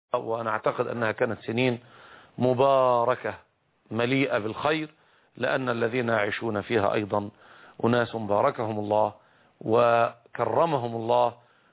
وأنا أعتقد أنها كانت سنين مباركة مليئة بالخير، لأن الذين يعيشون فيها أيضا أناس باركهم الله وكرمهم الله،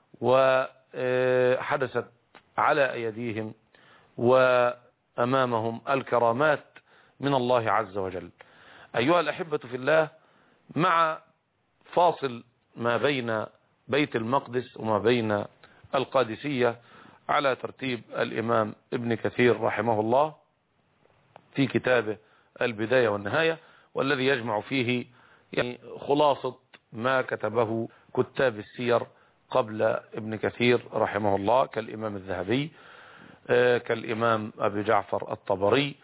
وحدثت على أيديهم وأمامهم الكرامات من الله عز وجل. أيها الأحبة في الله، مع فاصل ما بين بيت المقدس وما بين القادسية على ترتيب الإمام ابن كثير رحمه الله في كتابه البداية والنهاية، والذي يجمع فيه يعني خلاصة ما كتبه كتاب السير قبل ابن كثير رحمه الله، كالإمام الذهبي، كالإمام أبي جعفر الطبري،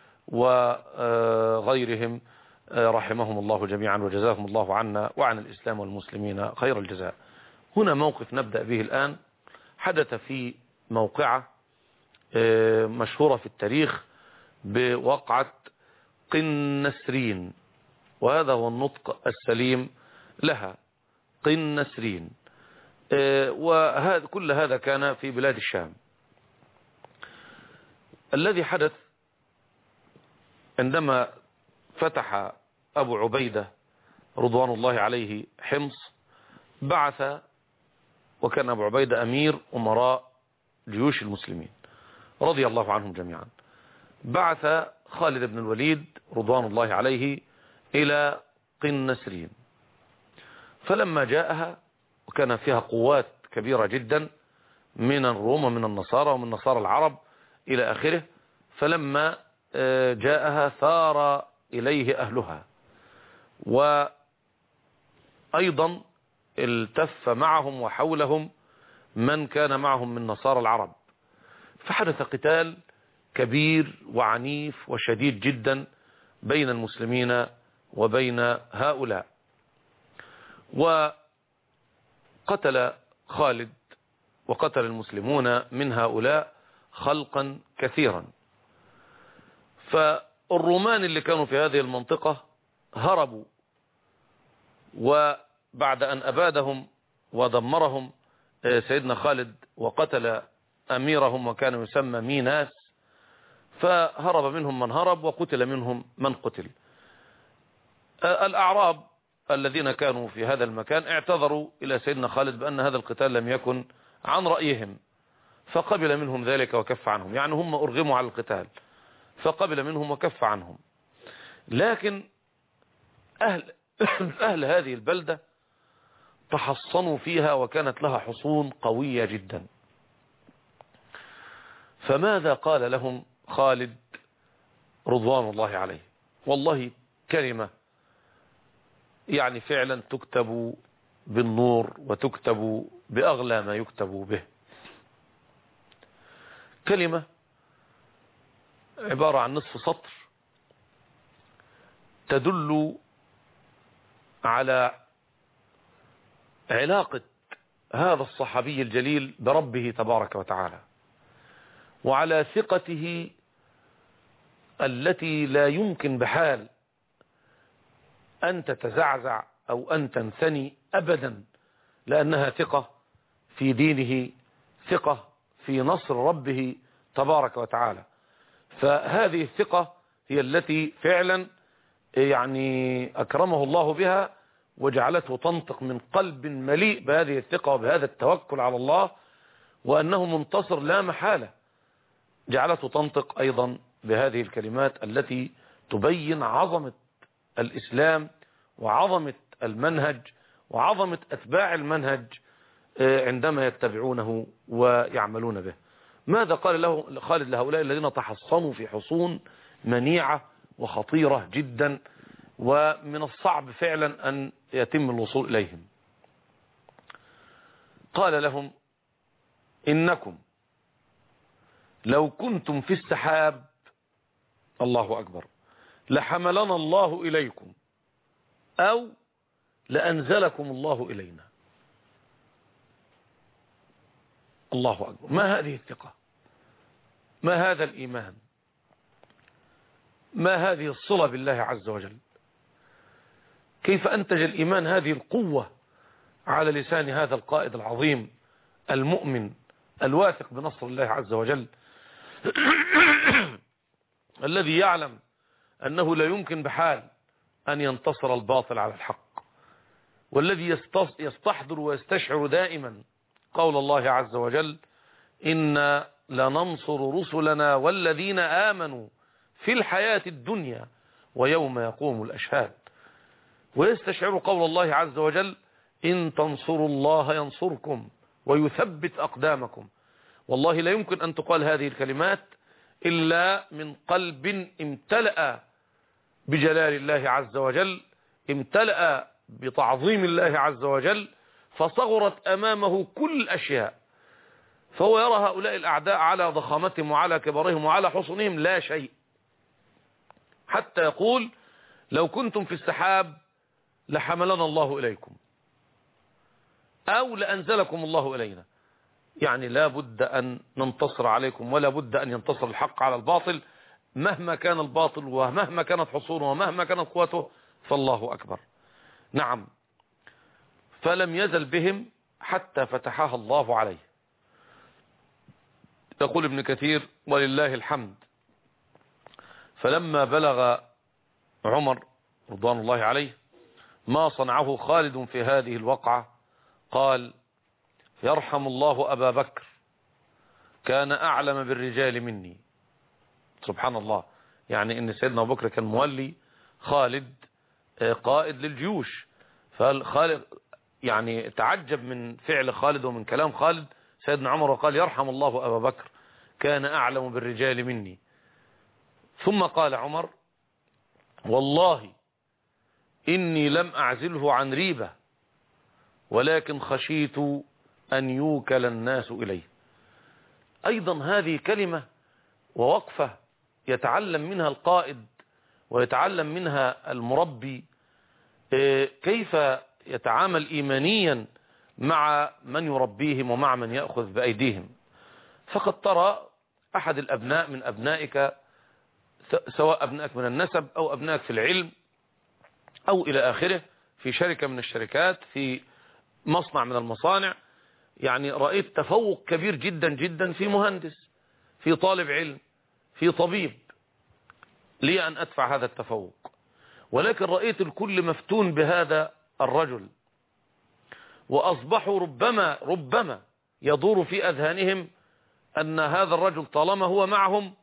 وغيرهم رحمهم الله جميعا، وجزاهم الله عنا وعن الإسلام والمسلمين خير الجزاء. هنا موقف نبدأ به الآن، حدث في موقعة مشهورة في التاريخ بوقعة قنسرين، وهذا هو النطق السليم لها، قنسرين. كل هذا كان في بلاد الشام. الذي حدث عندما فتح أبو عبيدة رضوان الله عليه حمص، بعث، وكان أبو عبيدة أمير أمراء جيوش المسلمين رضي الله عنهم جميعا، بعث خالد بن الوليد رضوان الله عليه إلى قنسرين. فلما جاءها، وكان فيها قوات كبيرة جدا من الروم ومن النصارى ومن نصارى العرب إلى آخره، فلما جاءها ثار إليه أهلها، وأيضا التف معهم وحولهم من كان معهم من نصارى العرب، فحدث قتال كبير وعنيف وشديد جدا بين المسلمين وبين هؤلاء. وقتل خالد وقتل المسلمون من هؤلاء خلقا كثيرا. فالرومان اللي كانوا في هذه المنطقة هربوا، وبعد أن أبادهم ودمرهم سيدنا خالد وقتل أميرهم وكان يسمى ميناس، فهرب منهم من هرب وقتل منهم من قتل. الأعراب الذين كانوا في هذا المكان اعتذروا إلى سيدنا خالد بأن هذا القتال لم يكن عن رأيهم، فقبل منهم ذلك وكف عنهم، يعني هم أرغموا على القتال فقبل منهم وكف عنهم. لكن أهل هذه البلدة تحصنوا فيها، وكانت لها حصون قوية جدا. فماذا قال لهم خالد رضوان الله عليه؟ والله كلمة يعني فعلا تكتب بالنور وتكتب بأغلى ما يكتب به. كلمة عبارة عن نصف سطر تدل على علاقة هذا الصحابي الجليل بربه تبارك وتعالى، وعلى ثقته التي لا يمكن بحال أن تتزعزع أو أن تنثني أبدا، لأنها ثقة في دينه، ثقة في نصر ربه تبارك وتعالى. فهذه الثقة هي التي فعلا يعني أكرمه الله بها، وجعلته تنطق من قلب مليء بهذه الثقة وبهذا التوكل على الله، وأنه منتصر لا محالة. جعلته تنطق أيضا بهذه الكلمات التي تبين عظمة الإسلام وعظمة المنهج وعظمة أتباع المنهج عندما يتبعونه ويعملون به. ماذا قال له خالد لهؤلاء الذين تحصنوا في حصون منيعة وخطيرة جدا، ومن الصعب فعلا أن يتم الوصول إليهم؟ قال لهم: إنكم لو كنتم في السحاب، الله أكبر، لحملنا الله إليكم أو لأنزلكم الله إلينا. الله أكبر. ما هذه الثقة؟ ما هذا الإيمان؟ ما هذه الصلة بالله عز وجل؟ كيف أنتج الإيمان هذه القوة على لسان هذا القائد العظيم المؤمن الواثق بنصر الله عز وجل؟ الذي يعلم أنه لا يمكن بحال أن ينتصر الباطل على الحق، والذي يستحضر ويستشعر دائما قول الله عز وجل: إنا لننصر رسلنا والذين آمنوا في الحياة الدنيا ويوم يقوم الأشهاد. ويستشعر قول الله عز وجل: إن تنصروا الله ينصركم ويثبت أقدامكم. والله لا يمكن أن تقال هذه الكلمات إلا من قلب امتلأ بجلال الله عز وجل، امتلأ بتعظيم الله عز وجل، فصغرت أمامه كل الأشياء، فهو يرى هؤلاء الأعداء على ضخامتهم وعلى كبرهم وعلى حصنهم لا شيء، حتى يقول: لو كنتم في السحاب لحملنا الله إليكم أو لأنزلكم الله إلينا. يعني لا بد أن ننتصر عليكم، ولا بد أن ينتصر الحق على الباطل، مهما كان الباطل ومهما كانت حصونه ومهما كانت قوته، فالله أكبر. نعم، فلم يزل بهم حتى فتحها الله عليه. يقول ابن كثير: ولله الحمد، فلما بلغ عمر رضوان الله عليه ما صنعه خالد في هذه الوقعة قال: يرحم الله أبا بكر، كان أعلم بالرجال مني. سبحان الله، يعني إن سيدنا أبو بكر كان مولي، خالد قائد للجيوش، فخالد يعني تعجب من فعل خالد ومن كلام خالد سيدنا عمر، وقال: يرحم الله أبا بكر، كان أعلم بالرجال مني. ثم قال عمر: والله إني لم أعزله عن ريبة، ولكن خشيت أن يوكل الناس إليه. أيضا هذه كلمة ووقفة يتعلم منها القائد ويتعلم منها المربي كيف يتعامل إيمانيا مع من يربيهم ومع من يأخذ بأيديهم. فقد ترى أحد الأبناء من أبنائك، سواء أبنائك من النسب أو أبنائك في العلم أو إلى آخره، في شركة من الشركات، في مصنع من المصانع، يعني رأيت تفوق كبير جدا جدا في مهندس، في طالب علم، في طبيب، لي أن أدفع هذا التفوق، ولكن رأيت الكل مفتون بهذا الرجل، وأصبحوا ربما يدور في أذهانهم أن هذا الرجل طالما هو معهم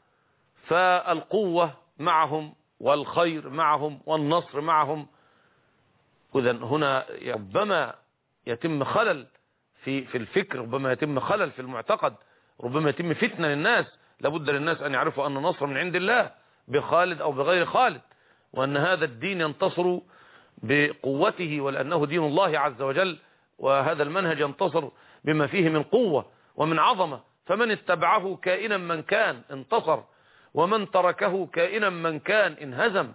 فالقوة معهم والخير معهم والنصر معهم. إذن هنا ربما يتم خلل في الفكر، ربما يتم خلل في المعتقد، ربما يتم فتنة للناس. لابد للناس أن يعرفوا أن النصر من عند الله بخالد أو بغير خالد، وأن هذا الدين ينتصر بقوته، ولأنه دين الله عز وجل، وهذا المنهج ينتصر بما فيه من قوة ومن عظمة، فمن اتبعه كائنا من كان انتصر، ومن تركه كائنا من كان انهزم.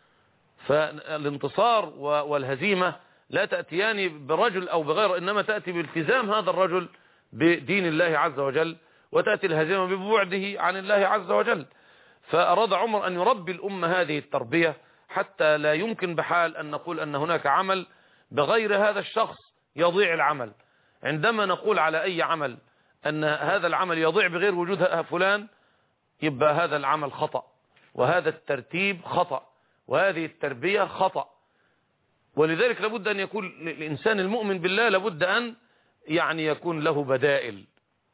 فالانتصار والهزيمة لا تأتيان برجل أو بغيره، إنما تأتي بالتزام هذا الرجل بدين الله عز وجل، وتأتي الهزيمة ببعده عن الله عز وجل. فأراد عمر أن يربي الأمة هذه التربية، حتى لا يمكن بحال أن نقول أن هناك عمل بغير هذا الشخص يضيع العمل. عندما نقول على أي عمل أن هذا العمل يضيع بغير وجود فلان، يبقى هذا العمل خطأ، وهذا الترتيب خطأ، وهذه التربية خطأ. ولذلك لابد أن يكون الإنسان المؤمن بالله لابد أن يعني يكون له بدائل.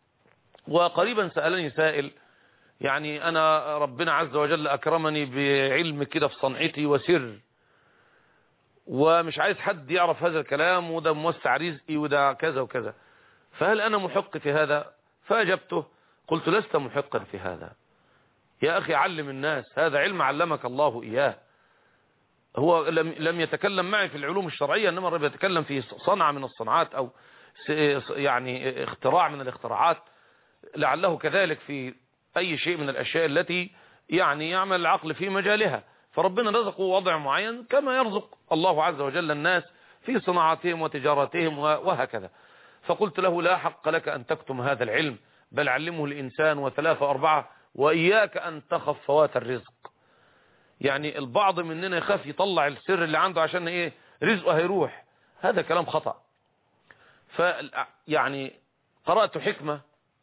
وقريبا سألني سائل، يعني أنا ربنا عز وجل أكرمني بعلم كده في صنعتي وسر، ومش عايز حد يعرف هذا الكلام، وده موسع رزقي وده كذا وكذا، فهل أنا محق في هذا؟ فأجبته قلت: لست محقا في هذا يا أخي، علم الناس، هذا علم علمك الله إياه. هو لم يتكلم معي في العلوم الشرعية، إنما يتكلم في صنعة من الصنعات أو يعني اختراع من الاختراعات، لعله كذلك في أي شيء من الأشياء التي يعني يعمل العقل في مجالها. فربنا رزقه وضع معين كما يرزق الله عز وجل الناس في صناعاتهم وتجاراتهم وهكذا. فقلت له: لا حق لك أن تكتم هذا العلم، بل علمه الإنسان وثلاثة وأربعة، وإياك أن تخف فوات الرزق. يعني البعض مننا يخاف يطلع السر اللي عنده عشان إيه؟ رزقه هيروح. هذا كلام خطأ. يعني قرأت حكمة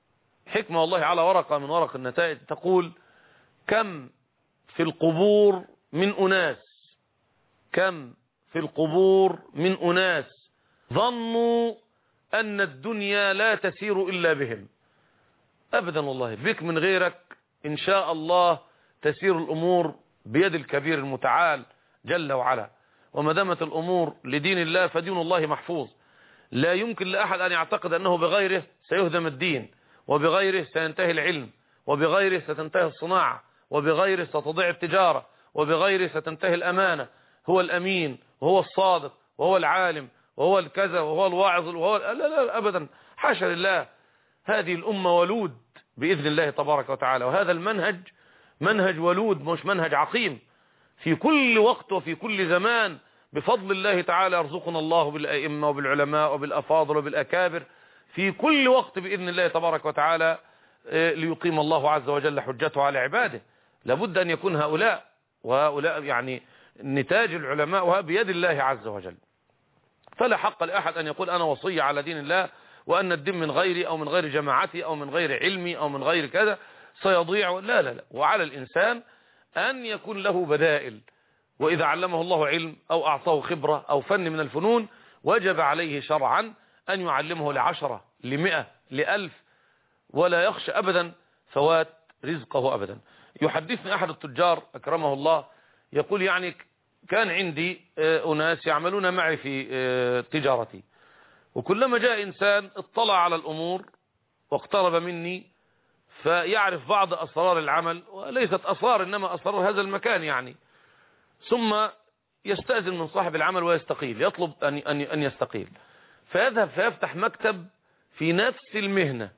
حكمة والله على ورقة من ورق النتائج تقول: كم في القبور من أناس، كم في القبور من أناس ظنوا أن الدنيا لا تسير إلا بهم. أبدا والله، بك من غيرك إن شاء الله تسير الأمور بيد الكبير المتعال جل وعلا. وما دامت الأمور لدين الله فدين الله محفوظ. لا يمكن لأحد أن يعتقد أنه بغيره سيهدم الدين، وبغيره سينتهي العلم، وبغيره ستنتهي الصناعة، وبغيره ستضيع التجارة، وبغيره ستنتهي الأمانة. هو الأمين وهو الصادق وهو العالم وهو الكذا وهو الواعظ وهو لا لا أبدا، حاشا لله. هذه الأمة ولود بإذن الله تبارك وتعالى، وهذا المنهج منهج ولود مش منهج عقيم. في كل وقت وفي كل زمان بفضل الله تعالى يرزقنا الله بالأئمة وبالعلماء وبالأفاضل وبالأكابر في كل وقت بإذن الله تبارك وتعالى، ليقيم الله عز وجل حجته على عباده. لابد أن يكون هؤلاء، وهؤلاء يعني نتاج العلماء وها بيد الله عز وجل. فلا حق لأحد أن يقول أنا وصي على دين الله، وأن الدين من غيري أو من غير جماعتي أو من غير علمي أو من غير كذا سيضيع. لا لا لا. وعلى الإنسان أن يكون له بدائل، وإذا علمه الله علم أو أعطاه خبرة أو فن من الفنون وجب عليه شرعا أن يعلمه ل10 ل100 ل1000، ولا يخشى أبدا فوات رزقه أبدا. يحدثني أحد التجار أكرمه الله يقول: يعني كان عندي أناس يعملون معي في تجارتي، وكلما جاء إنسان اطلع على الأمور واقترب مني فيعرف بعض أسرار العمل، وليست أسرار إنما أسرار هذا المكان يعني، ثم يستأذن من صاحب العمل ويستقيل، يطلب أن يستقيل، فيذهب فيفتح مكتب في نفس المهنة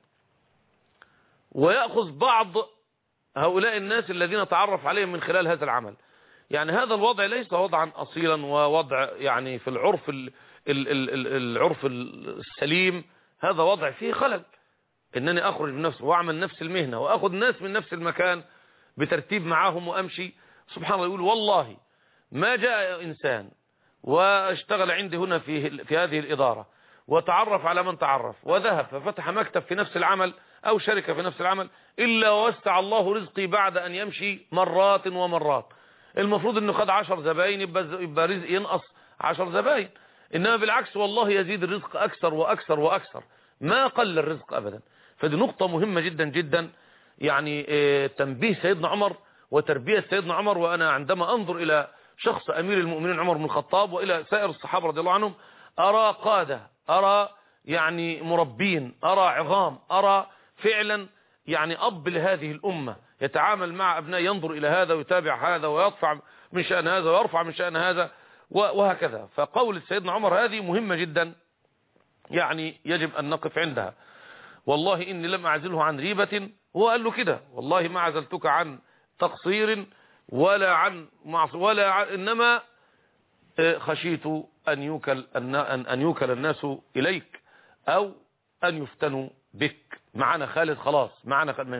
ويأخذ بعض هؤلاء الناس الذين تعرف عليهم من خلال هذا العمل. يعني هذا الوضع ليس وضعا أصيلا ووضع يعني في العرف العرف السليم، هذا وضع فيه خلل. إنني أخرج بنفسي وأعمل نفس المهنة وأخذ ناس من نفس المكان بترتيب معاهم وأمشي. سبحان الله، يقول: والله ما جاء إنسان واشتغل عندي هنا في هذه الإدارة وتعرف على من تعرف وذهب ففتح مكتب في نفس العمل أو شركة في نفس العمل إلا ووسع الله رزقي بعد أن يمشي مرات ومرات. المفروض أنه خد 10 زباين يبقى رزق ينقص 10 زباين، إنما بالعكس والله يزيد الرزق أكثر وأكثر وأكثر، ما قل الرزق أبدا. فدي نقطة مهمة جدا جدا، يعني تنبيه سيدنا عمر وتربية سيدنا عمر. وأنا عندما أنظر إلى شخص أمير المؤمنين عمر بن الخطاب وإلى سائر الصحابة رضي الله عنهم أرى قادة، أرى يعني مربين، أرى عظام، أرى فعلا يعني أب لهذه الأمة يتعامل مع أبناء، ينظر إلى هذا ويتابع هذا ويرفع من شأن هذا ويرفع من شأن هذا وهكذا. فقول سيدنا عمر هذه مهمة جدا، يعني يجب أن نقف عندها. والله إني لم أعزله عن ريبة، هو قال له كده: والله ما عزلتك عن تقصير ولا عن معصية إنما خشيت أن يوكل الناس إليك أو أن يفتنوا بك. معنا خالد خلاص، معنا خالد،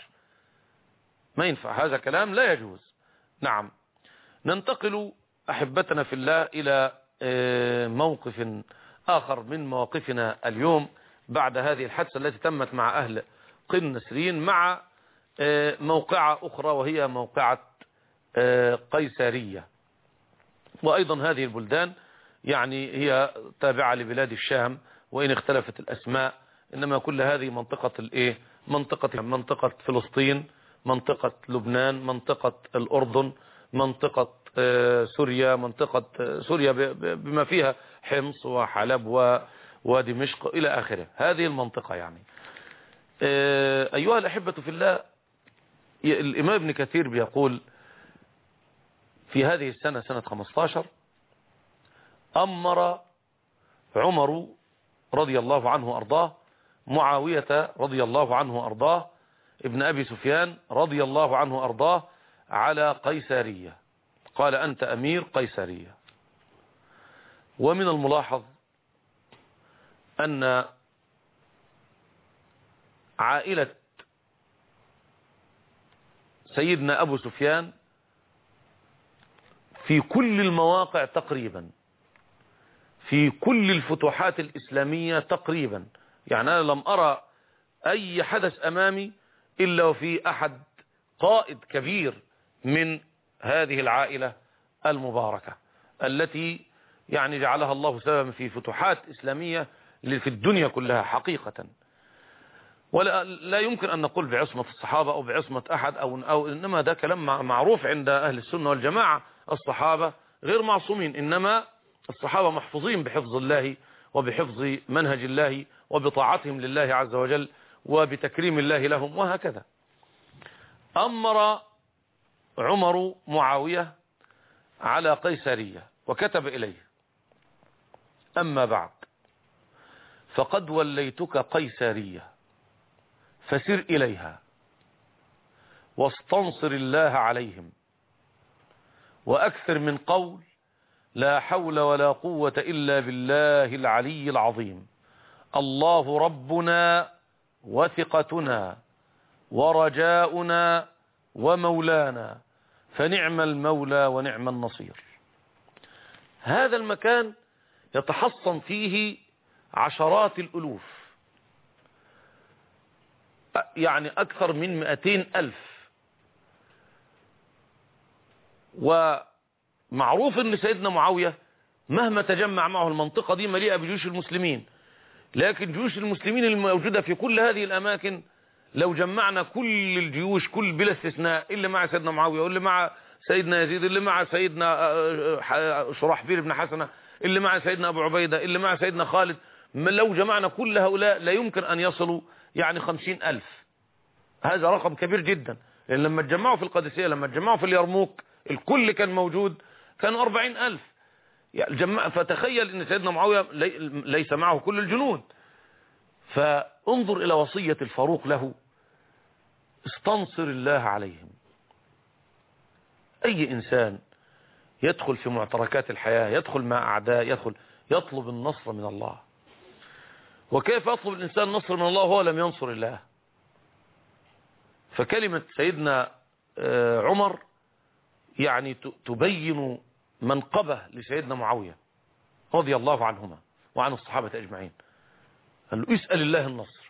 ما ينفع هذا كلام لا يجوز. نعم. ننتقل أحبتنا في الله إلى موقف آخر من مواقفنا اليوم بعد هذه الحادثة التي تمت مع أهل قن نسرين، مع موقعة أخرى وهي موقعة قيسارية. وأيضا هذه البلدان يعني هي تابعة لبلاد الشام، وإن اختلفت الأسماء إنما كل هذه منطقة فلسطين، منطقة لبنان، منطقة الأردن، منطقة سوريا، منطقة سوريا بما فيها حمص وحلب ودمشق إلى آخره. هذه المنطقة يعني. أيها الأحبة في الله، الإمام ابن كثير بيقول: في هذه السنة، سنة 15، أمر عمر رضي الله عنه وأرضاه معاوية رضي الله عنه وأرضاه ابن أبي سفيان رضي الله عنه وأرضاه على قيسارية، قال: أنت أمير قيسارية. ومن الملاحظ أن عائلة سيدنا أبو سفيان في كل المواقع تقريبا، في كل الفتوحات الإسلامية تقريبا، يعني أنا لم أرى أي حدث أمامي إلا وفي أحد قائد كبير من هذه العائلة المباركة التي يعني جعلها الله سببا في فتوحات إسلامية في الدنيا كلها حقيقة. ولا يمكن أن نقول بعصمة الصحابة أو بعصمة أحد أو إنما ده كلام معروف عند أهل السنة والجماعة. الصحابة غير معصومين، إنما الصحابة محفوظين بحفظ الله وبحفظ منهج الله وبطاعتهم لله عز وجل وبتكريم الله لهم وهكذا. أمر عمر معاوية على قيسارية وكتب إليه: أما بعد فقد وليتك قيسارية فسر إليها واستنصر الله عليهم، وأكثر من قول لا حول ولا قوة إلا بالله العلي العظيم، الله ربنا وثقتنا ورجاؤنا ومولانا فنعم المولى ونعم النصير. هذا المكان يتحصن فيه عشرات الألوف، يعني أكثر من 200,000. ومعروف أن سيدنا معاوية مهما تجمع معه المنطقة دي مليئة بجيوش المسلمين، لكن جيوش المسلمين الموجودة في كل هذه الأماكن لو جمعنا كل الجيوش كل بلا استثناء، اللي مع سيدنا معاوية واللي مع سيدنا يزيد اللي مع سيدنا شرحبيل بن حسنة اللي مع سيدنا أبو عبيدة اللي مع سيدنا خالد، لو جمعنا كل هؤلاء لا يمكن أن يصلوا يعني 50,000. هذا رقم كبير جدا، لأن لما تجمعوا في القادسية لما تجمعوا في اليرموك الكل كان موجود، كانوا 40,000 يعني. فتخيل أن سيدنا معاوية ليس معه كل الجنود. فانظر إلى وصية الفاروق له: استنصر الله عليهم. أي إنسان يدخل في معتركات الحياة، يدخل مع أعداء، يطلب النصر من الله. وكيف يطلب الإنسان النصر من الله وهو لم ينصر الله؟ فكلمة سيدنا عمر يعني تبين منقبة لسيدنا معاوية رضي الله عنهما وعن الصحابة أجمعين. قال له: اسأل الله النصر.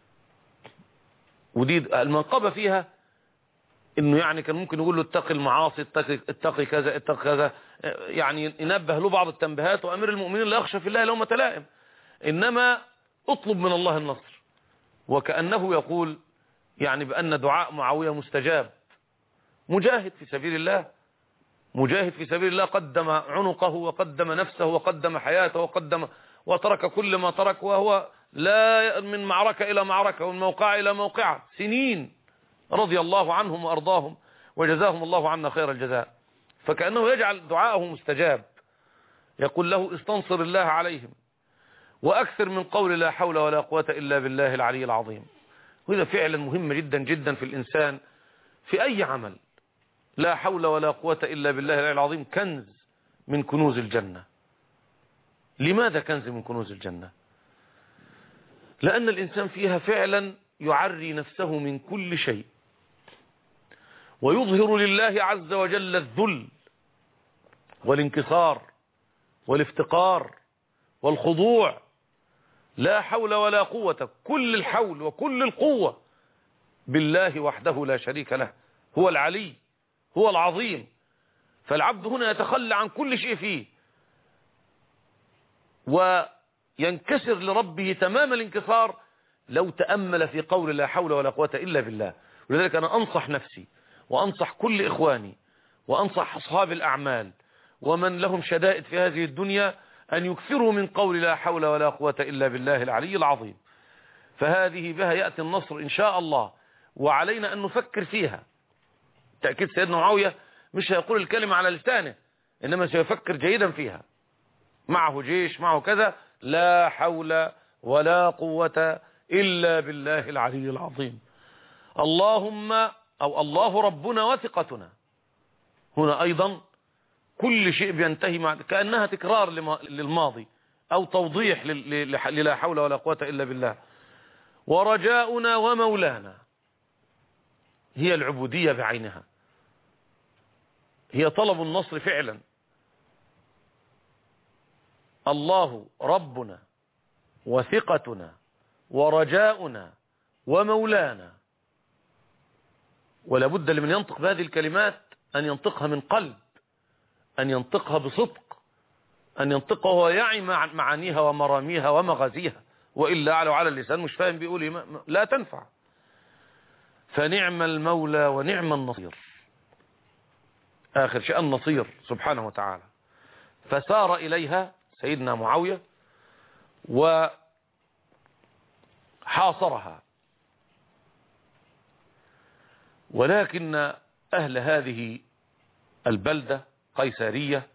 ودي المنقبة فيها انه يعني كان ممكن يقول له اتقي المعاصي، اتقي كذا اتقي كذا، يعني ينبه له بعض التنبيهات، وامير المؤمنين لا يخشى في الله لومة لائم، انما اطلب من الله النصر. وكأنه يقول يعني بأن دعاء معاوية مستجاب. مجاهد في سبيل الله، مجاهد في سبيل الله، قدم عنقه وقدم نفسه وقدم حياته وترك كل ما ترك، وهو لا من معركة إلى معركة ومن موقع إلى موقع سنين، رضي الله عنهم وأرضاهم وجزاهم الله عنا خير الجزاء. فكأنه يجعل دعاءه مستجاب، يقول له: استنصر الله عليهم وأكثر من قول لا حول ولا قوة إلا بالله العلي العظيم. وهذا فعلا مهم جدا جدا في الإنسان في أي عمل. لا حول ولا قوة إلا بالله العلي العظيم كنز من كنوز الجنة. لماذا كنز من كنوز الجنة؟ لأن الإنسان فيها فعلا يعري نفسه من كل شيء، ويظهر لله عز وجل الذل والانكسار والافتقار والخضوع. لا حول ولا قوة، كل الحول وكل القوة بالله وحده لا شريك له، هو العلي هو العظيم. فالعبد هنا يتخلى عن كل شيء فيه وينكسر لربه تمام الانكسار لو تأمل في قول لا حول ولا قوة إلا بالله. ولذلك أنا أنصح نفسي وأنصح كل إخواني وأنصح أصحاب الأعمال ومن لهم شدائد في هذه الدنيا أن يكثروا من قول لا حول ولا قوة إلا بالله العلي العظيم. فهذه بها يأتي النصر إن شاء الله، وعلينا أن نفكر فيها. تأكيد سيدنا معاوية مش هيقول الكلمة على لسانه، إنما سيفكر جيدا فيها. معه جيش، معه كذا، لا حول ولا قوة إلا بالله العلي العظيم. اللهم أو الله ربنا وثقتنا. هنا أيضا كل شيء بينتهي كأنها تكرار للماضي أو توضيح للا حول ولا قوة إلا بالله. ورجاؤنا ومولانا، هي العبودية بعينها، هي طلب النصر فعلا. الله ربنا وثقتنا ورجاؤنا ومولانا. ولا بد لمن ينطق بهذه الكلمات أن ينطقها من قلب، أن ينطقها بصدق، أن ينطقها وهو يعي معانيها ومراميها ومغازيها، وإلا على اللسان مش فاهم بيقول لا تنفع. فنعم المولى ونعم النصير، آخر شيء النصير سبحانه وتعالى. فسار إليها سيدنا معاوية وحاصرها، ولكن أهل هذه البلدة قيسارية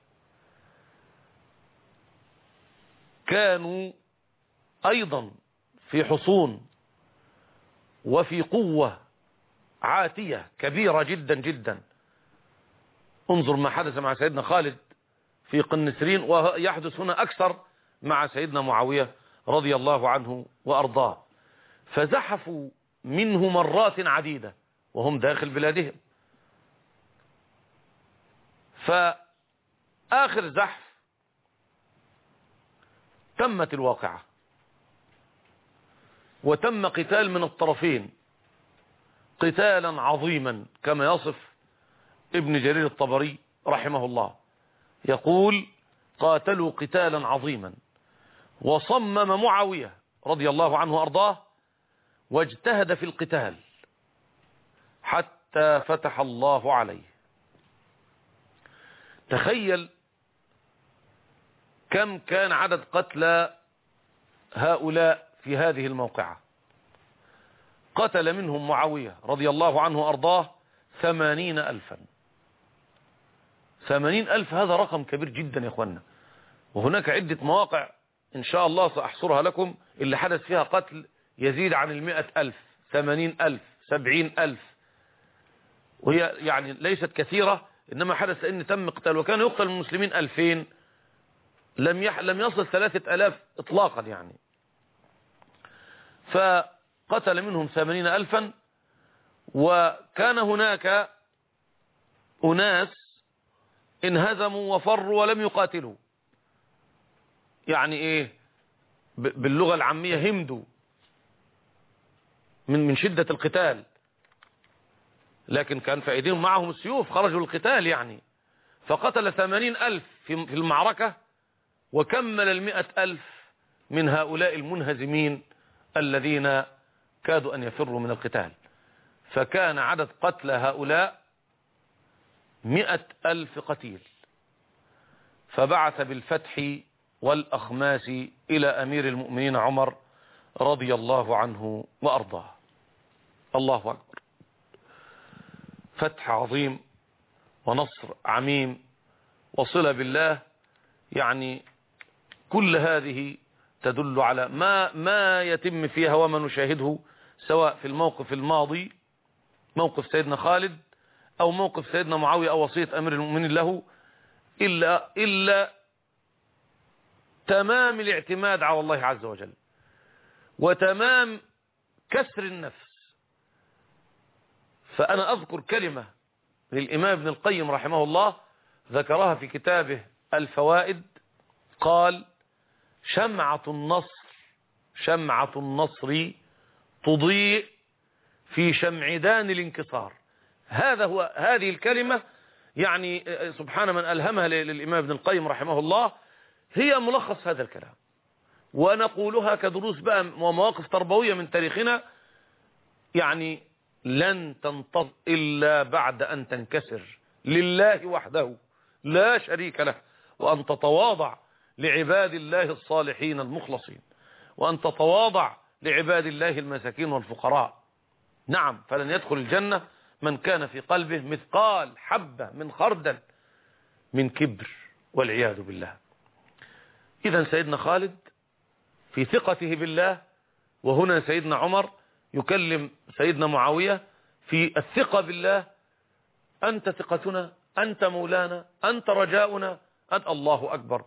كانوا أيضا في حصون وفي قوة عاتية كبيرة جدا جدا. انظر ما حدث مع سيدنا خالد في قنسرين، ويحدث هنا أكثر مع سيدنا معاوية رضي الله عنه وأرضاه. فزحفوا منه مرات عديدة وهم داخل بلادهم. فآخر زحف تمت الواقعة وتم قتال من الطرفين قتالا عظيما، كما يصف ابن جرير الطبري رحمه الله، يقول قاتلوا قتالا عظيما. وصمم معاوية رضي الله عنه وأرضاه واجتهد في القتال حتى فتح الله عليه. تخيل كم كان عدد قتلى هؤلاء في هذه الموقعة. قتل منهم معاوية رضي الله عنه وأرضاه 80,000. 80,000 هذا رقم كبير جدا يا اخوانا. وهناك عدة مواقع إن شاء الله سأحصرها لكم اللي حدث فيها قتل يزيد عن 100,000، 80,000، 70,000، وهي يعني ليست كثيرة، إنما حدث أن تم قتال وكان يقتل من المسلمين 2000، لم يصل 3,000 إطلاقا يعني. فقتل منهم 80,000. وكان هناك أناس انهزموا وفروا ولم يقاتلوا، يعني ايه باللغة العامية همدوا من شدة القتال، لكن كان في ايديهم معهم السيوف، خرجوا للقتال يعني. فقتل 80,000 في المعركة، وكمل 100,000 من هؤلاء المنهزمين الذين كادوا أن يفروا من القتال. فكان عدد قتلى هؤلاء 100,000 قتيل. فبعث بالفتح والأخماس إلى أمير المؤمنين عمر رضي الله عنه وأرضاه. الله أكبر، فتح عظيم ونصر عميم وصلة بالله. يعني كل هذه تدل على ما يتم فيها وما نشاهده، سواء في الموقف الماضي موقف سيدنا خالد أو موقف سيدنا معاوية أو وصية أمير المؤمنين له، إلا تمام الاعتماد على الله عز وجل وتمام كسر النفس. فأنا أذكر كلمة للإمام ابن القيم رحمه الله ذكرها في كتابه الفوائد، قال: شمعة النصر تضيء في شمعدان الانكسار. هذه الكلمة يعني سبحان من ألهمها للإمام ابن القيم رحمه الله، هي ملخص هذا الكلام. ونقولها كدروس بقى ومواقف تربوية من تاريخنا، يعني لن تنتظر إلا بعد أن تنكسر لله وحده لا شريك له، وأن تتواضع لعباد الله الصالحين المخلصين، وأن تتواضع لعباد الله المساكين والفقراء. نعم، فلن يدخل الجنة من كان في قلبه مثقال حبة من خردل من كبر والعياذ بالله. إذن سيدنا خالد في ثقته بالله، وهنا سيدنا عمر يكلم سيدنا معاوية في الثقة بالله: أنت ثقتنا، أنت مولانا، أنت رجاؤنا، أنت. الله أكبر.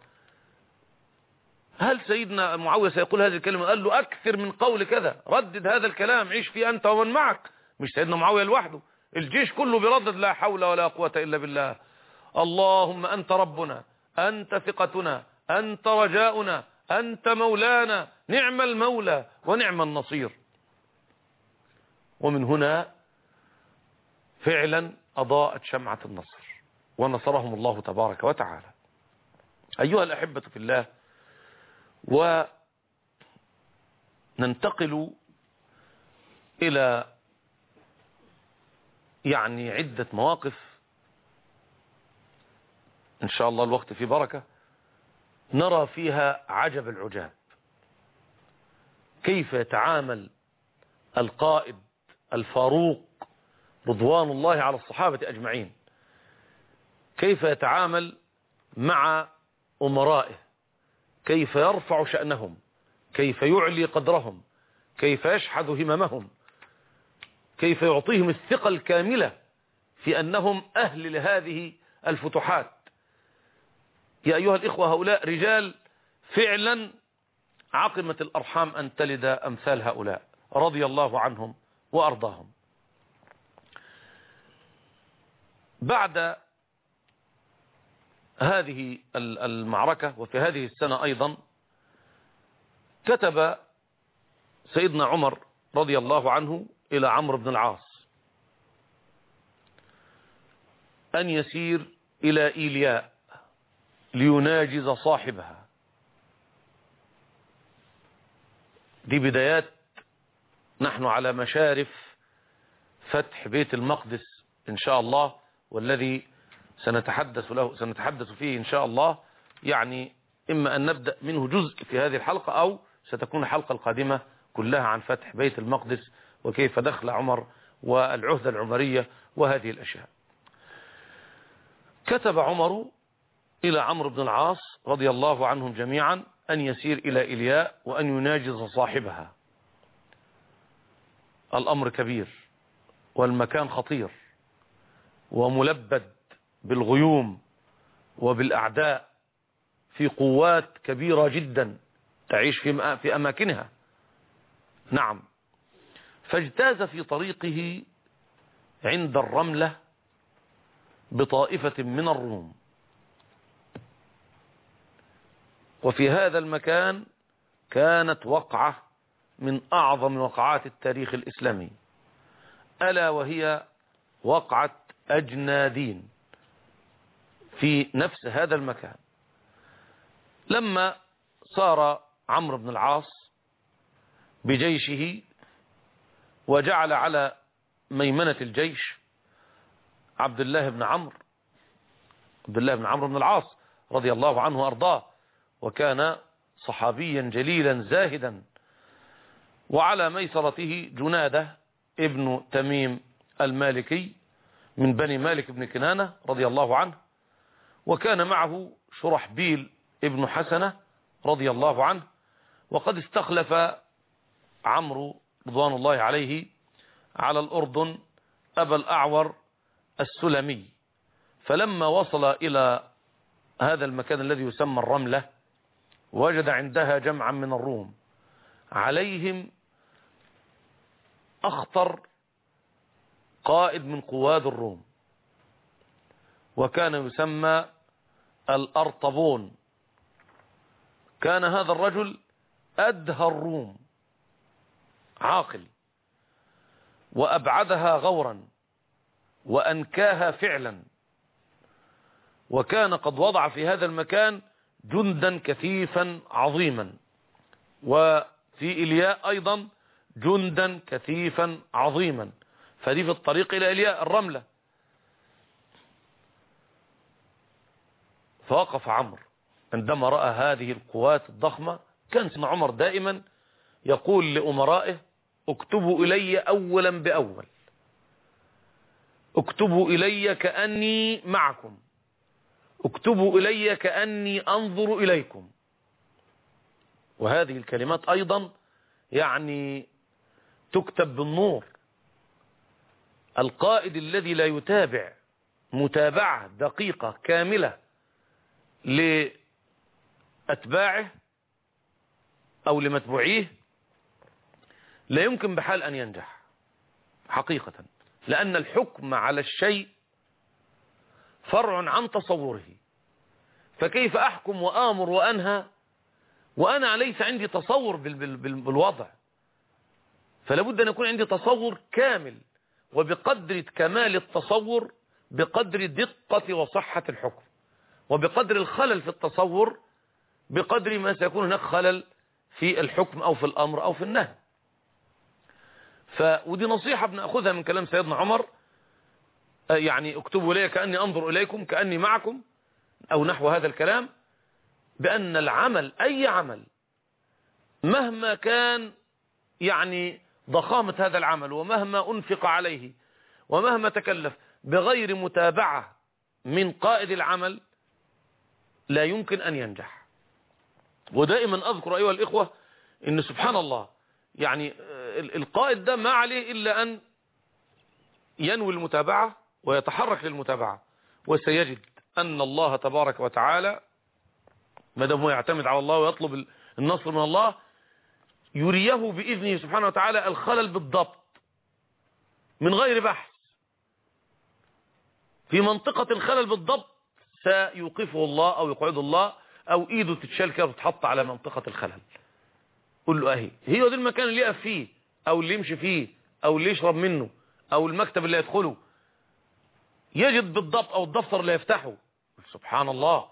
هل سيدنا معاوية سيقول هذه الكلمة؟ قال له: أكثر من قول كذا، ردد هذا الكلام، عيش فيه أنت ومن معك. مش سيدنا معاوية لوحده، الجيش كله بيردد: لا حول ولا قوة إلا بالله، اللهم أنت ربنا، أنت ثقتنا، أنت رجاؤنا، أنت مولانا، نعم المولى ونعم النصير. ومن هنا فعلا أضاءت شمعة النصر ونصرهم الله تبارك وتعالى. أيها الأحبة في الله، وننتقل إلى عدة مواقف إن شاء الله الوقت في بركة نرى فيها عجب العجاب، كيف يتعامل القائد الفاروق رضوان الله على الصحابة أجمعين، كيف يتعامل مع أمرائه، كيف يرفع شأنهم، كيف يعلي قدرهم، كيف يشحذ هممهم، كيف يعطيهم الثقة الكاملة في أنهم أهل لهذه الفتوحات. يا أيها الإخوة، هؤلاء رجال فعلا عقمت الأرحام أن تلد أمثال هؤلاء، رضي الله عنهم وأرضاهم. بعد هذه المعركة وفي هذه السنة أيضا كتب سيدنا عمر رضي الله عنه إلى عمرو بن العاص أن يسير إلى إيلياء ليناجز صاحبها. دي بدايات، نحن على مشارف فتح بيت المقدس إن شاء الله، والذي سنتحدث فيه إن شاء الله. إما أن نبدأ منه جزء في هذه الحلقة، أو ستكون الحلقة القادمة كلها عن فتح بيت المقدس وكيف دخل عمر والعهدة العمرية وهذه الأشياء. كتب عمر إلى عمرو بن العاص رضي الله عنهم جميعا أن يسير إلى إيلياء وأن يناجز صاحبها. الأمر كبير والمكان خطير وملبد بالغيوم وبالأعداء، في قوات كبيرة جدا تعيش في أماكنها. نعم. فاجتاز في طريقه عند الرملة بطائفة من الروم، وفي هذا المكان كانت وقعة من أعظم وقعات التاريخ الإسلامي، ألا وهي وقعة أجنادين في نفس هذا المكان. لما صار عمرو بن العاص بجيشه وجعل على ميمنة الجيش عبد الله بن عمرو بن العاص رضي الله عنه وأرضاه، وكان صحابيا جليلا زاهدا، وعلى ميسرته جنادة ابن تميم المالكي من بني مالك بن كنانة رضي الله عنه، وكان معه شرحبيل ابن حسنة رضي الله عنه. وقد استخلف عمرو رضوان الله عليه على الأردن أبا الأعور السلمي، فلما وصل إلى هذا المكان الذي يسمى الرملة وجد عندها جمعا من الروم، عليهم أخطر قائد من قواد الروم، وكان يسمى الأرطبون. كان هذا الرجل أدهى الروم، عاقل، وأبعدها غورا وأنكاها فعلا، وكان قد وضع في هذا المكان جندا كثيفا عظيما، وفي إيلياء أيضا جندا كثيفا عظيما. فدي في الطريق إلى إيلياء الرملة. فوقف عمرو عندما رأى هذه القوات الضخمة. كان سيدنا عمر دائما يقول لأمرائه: اكتبوا إلي أولا بأول، اكتبوا إلي كأني معكم، اكتبوا إلي كأني أنظر إليكم. وهذه الكلمات أيضا تكتب بالنور. القائد الذي لا يتابع متابعة دقيقة كاملة لأتباعه أو لمتبوعيه لا يمكن بحال أن ينجح حقيقة، لأن الحكم على الشيء فرع عن تصوره. فكيف أحكم وآمر وأنهى وأنا ليس عندي تصور بالوضع؟ فلا بد أن يكون عندي تصور كامل، وبقدر كمال التصور بقدر دقة وصحة الحكم، وبقدر الخلل في التصور بقدر ما سيكون هناك خلل في الحكم أو في الأمر أو في النهي. ودي نصيحة بنأخذها من كلام سيدنا عمر، يعني اكتبوا لي كأني أنظر إليكم كأني معكم، أو نحو هذا الكلام، بأن العمل أي عمل مهما كان يعني ضخامة هذا العمل ومهما أنفق عليه ومهما تكلف بغير متابعة من قائد العمل لا يمكن أن ينجح. ودائما أذكر أيها الإخوة إن سبحان الله يعني القائد ده ما عليه إلا أن ينوي المتابعة ويتحرك للمتابعة، وسيجد أن الله تبارك وتعالى ما دام هو يعتمد على الله ويطلب النصر من الله يريه بإذنه سبحانه وتعالى الخلل بالضبط من غير بحث في منطقة الخلل بالضبط، سيوقفه الله أو يقعده الله أو إيده تتشال كده وتتحط على منطقة الخلل. قل له أهي هي دي المكان اللي يقف فيه أو اللي يمشي فيه أو اللي يشرب منه أو المكتب اللي يدخله، يجد بالضبط أو الدفتر اللي يفتحه. سبحان الله،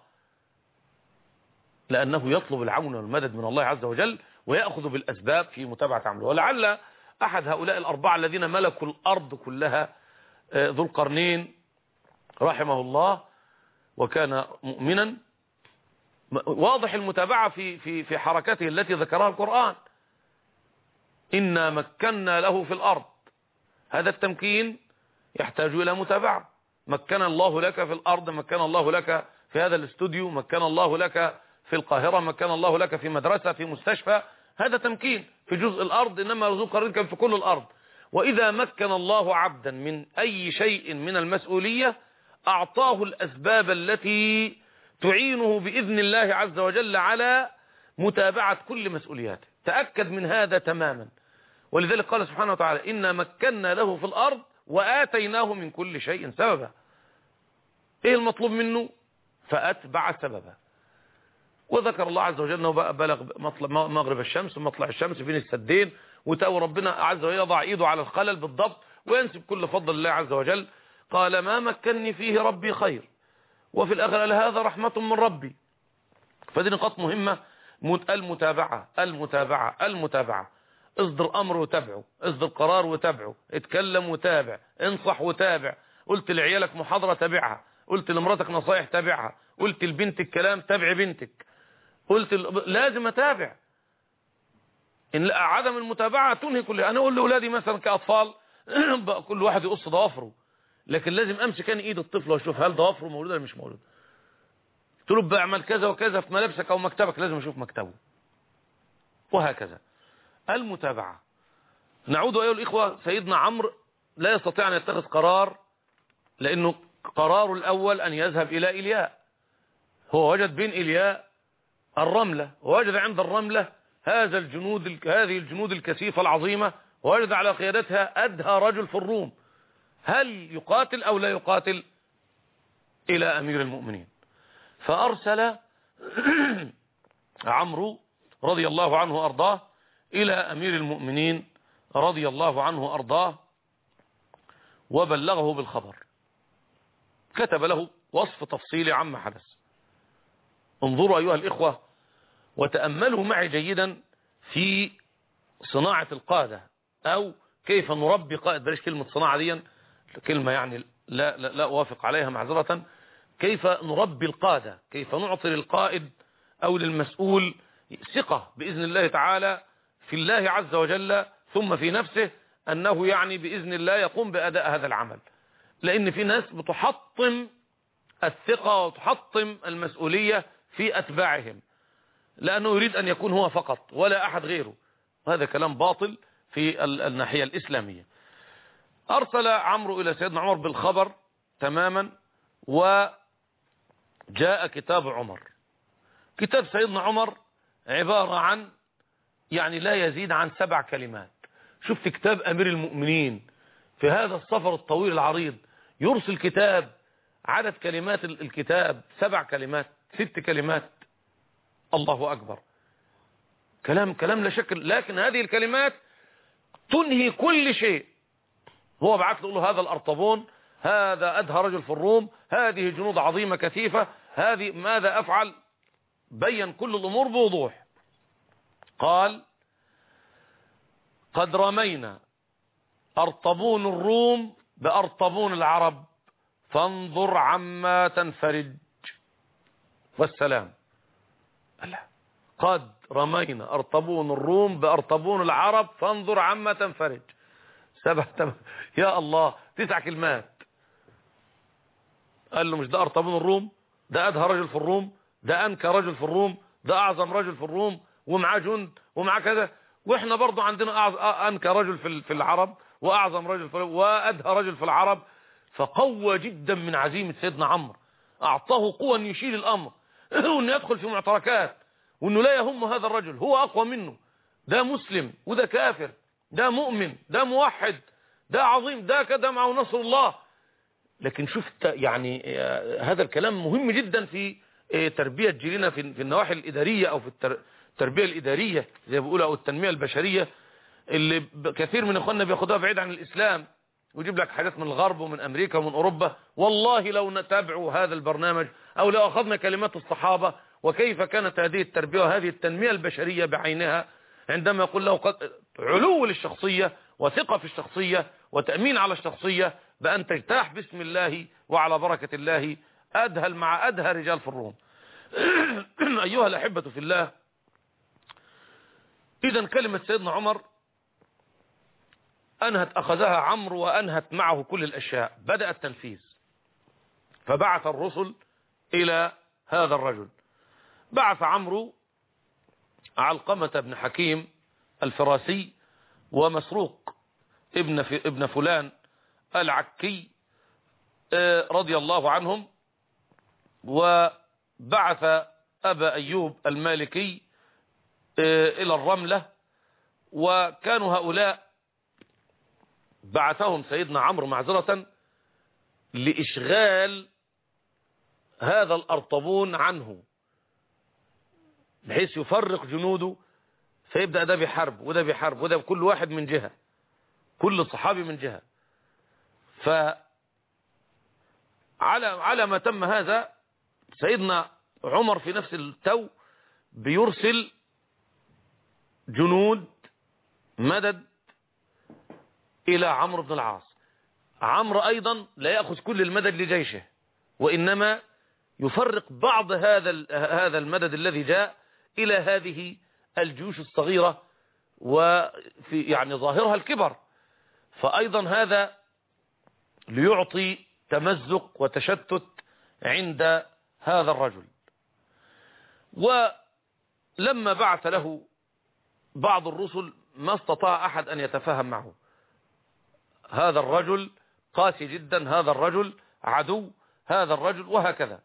لأنه يطلب العون والمدد من الله عز وجل ويأخذ بالأسباب في متابعة عمله. ولعل أحد هؤلاء الأربعة الذين ملكوا الأرض كلها ذو القرنين رحمه الله وكان مؤمنا واضح المتابعة في حركته التي ذكرها القرآن. إنا مكنا له في الأرض، هذا التمكين يحتاج إلى متابعة. مكن الله لك في الأرض، مكن الله لك في هذا الاستوديو، مكن الله لك في القاهرة، مكن الله لك في مدرسة، في مستشفى، هذا تمكين في جزء الأرض، إنما ذو القرنين كان في كل الأرض. وإذا مكن الله عبدا من أي شيء من المسؤولية أعطاه الأسباب التي تعينه بإذن الله عز وجل على متابعة كل مسؤولياته. تأكد من هذا تماما. ولذلك قال سبحانه وتعالى إنا مكنا له في الأرض وآتيناه من كل شيء سببا. إيه المطلوب منه؟ فأتبع سببا. وذكر الله عز وجل أنه بلغ مغرب الشمس ومطلع الشمس بين السدين، وتأوى ربنا عز وجل يضع إيده على الخلل بالضبط وينسب كل فضل الله عز وجل. قال ما مكنني فيه ربي خير، وفي الآخر قال هذا رحمة من ربي. فدي نقاط مهمة. المتابعة المتابعة المتابعة. اصدر أمر وتابعه، اصدر قرار وتابعه، اتكلم وتابع، انصح وتابع، قلت لعيالك محاضرة تابعها، قلت لمراتك نصايح تابعها، قلت لبنتك كلام تابع بنتك، قلت لازم اتابع. إن عدم المتابعة تنهي كل. أنا أقول لأولادي مثلا كأطفال كل واحد يقص ضوافره، لكن لازم أمسك أنا إيد الطفل وأشوف هل ضوافره مولودة ولا مش مولودة. قلت له بعمل كذا وكذا في ملابسك أو مكتبك، لازم أشوف مكتبه، وهكذا. المتابعة. نعود أيها الإخوة، سيدنا عمرو لا يستطيع أن يتخذ قرار، لأنه قرار الأول أن يذهب إلى إلياء. هو وجد بين إلياء الرملة، ووجد عند الرملة هذه الجنود الكثيفة العظيمة، ووجد على قيادتها أدهى رجل في الروم. هل يقاتل أو لا يقاتل؟ إلى أمير المؤمنين. فأرسل عمرو رضي الله عنه وأرضاه إلى أمير المؤمنين رضي الله عنه وأرضاه وبلغه بالخبر، كتب له وصف تفصيلي عما حدث. انظروا أيها الإخوة وتأملوا معي جيدا في صناعة القادة، أو كيف نربي قائد. بلاش كلمة صناعة دي، كلمة يعني لا أوافق عليها معذرة. كيف نربي القادة، كيف نعطي للقائد أو للمسؤول ثقة بإذن الله تعالى في الله عز وجل، ثم في نفسه أنه يعني بإذن الله يقوم بأداء هذا العمل. لأن في ناس بتحطم الثقة وتحطم المسؤولية في أتباعهم، لأنه يريد أن يكون هو فقط ولا أحد غيره. هذا كلام باطل في الناحية الإسلامية. أرسل عمرو إلى سيدنا عمر بالخبر تماما، وجاء كتاب عمر. كتاب سيدنا عمر عبارة عن يعني لا يزيد عن 7 كلمات. شفت كتاب أمير المؤمنين في هذا السفر الطويل العريض يرسل كتاب عدد كلمات الكتاب 7 كلمات 6 كلمات. الله أكبر. كلام لا شك. لكن هذه الكلمات تنهي كل شيء. هو بعت له هذا الأرطبون، هذا أدهى رجل في الروم، هذه جنود عظيمة كثيفة، هذه ماذا أفعل؟ بين كل الأمور بوضوح. قال: قد رمينا أرطبون الروم بأرطبون العرب، فانظر عما تنفرج. والسلام. قد رمينا أرطبون الروم بأرطبون العرب، فانظر عما تنفرج. يا الله، 9 كلمات. قال له: مش ده أرطبون الروم؟ ده أدهى رجل في الروم، ده أنكى رجل في الروم، ده أعظم رجل في الروم، ومعاه جند ومعاه كذا، وإحنا برضو عندنا أنكى رجل في العرب، وأعظم رجل في وأدهى رجل في العرب. فقوى جدا من عزيمة سيدنا عمرو، أعطاه قوة أن يشيل الأمر وأن يدخل في معتركات، وأنه لا يهم هذا الرجل، هو أقوى منه، ده مسلم وده كافر، ده مؤمن، ده موحد، ده عظيم، ده كده معه نصر الله. لكن شفت يعني هذا الكلام مهم جدا في تربية جيلنا في النواحي الإدارية، أو في التربية الإدارية زي ما بيقولوا، أو التنمية البشرية، اللي كثير من إخواننا بياخدوها بعيد عن الإسلام، ويجيب لك حاجات من الغرب ومن أمريكا ومن أوروبا. والله لو نتابعوا هذا البرنامج، أو لو أخذنا كلمات الصحابة وكيف كانت هذه التربية وهذه التنمية البشرية بعينها، عندما يقول له علو للشخصية وثقة في الشخصية وتأمين على الشخصية بأن تجتاح بسم الله وعلى بركة الله أدهى مع أدهى رجال في الروم. أيها الأحبة في الله، إذن كلمة سيدنا عمر أخذها عمرو وأنهت معه كل الأشياء، بدأ التنفيذ. فبعث الرسل إلى هذا الرجل. بعث عمرو علقمة بن حكيم الفراسي ومسروق ابن فلان العكي رضي الله عنهم، وبعث أبا أيوب المالكي إلى الرملة. وكانوا هؤلاء بعثهم سيدنا عمرو معذرة لإشغال هذا الأرطبون عنه، بحيث يفرق جنوده، فيبدأ ده بحرب وده بحرب وده، كل واحد من جهة، كل صحابي من جهة. على ما تم هذا، سيدنا عمر في نفس التو بيرسل جنود مدد إلى عمرو بن العاص. عمرو أيضا لا يأخذ كل المدد لجيشه، وإنما يفرق بعض هذا المدد الذي جاء إلى هذه الجيوش الصغيرة، وفي يعني ظاهرها الكبر. فأيضا هذا ليعطي تمزق وتشتت عند هذا الرجل. ولما بعث له بعض الرسل ما استطاع أحد أن يتفاهم معه. هذا الرجل قاسي جدا، هذا الرجل عدو، هذا الرجل، وهكذا.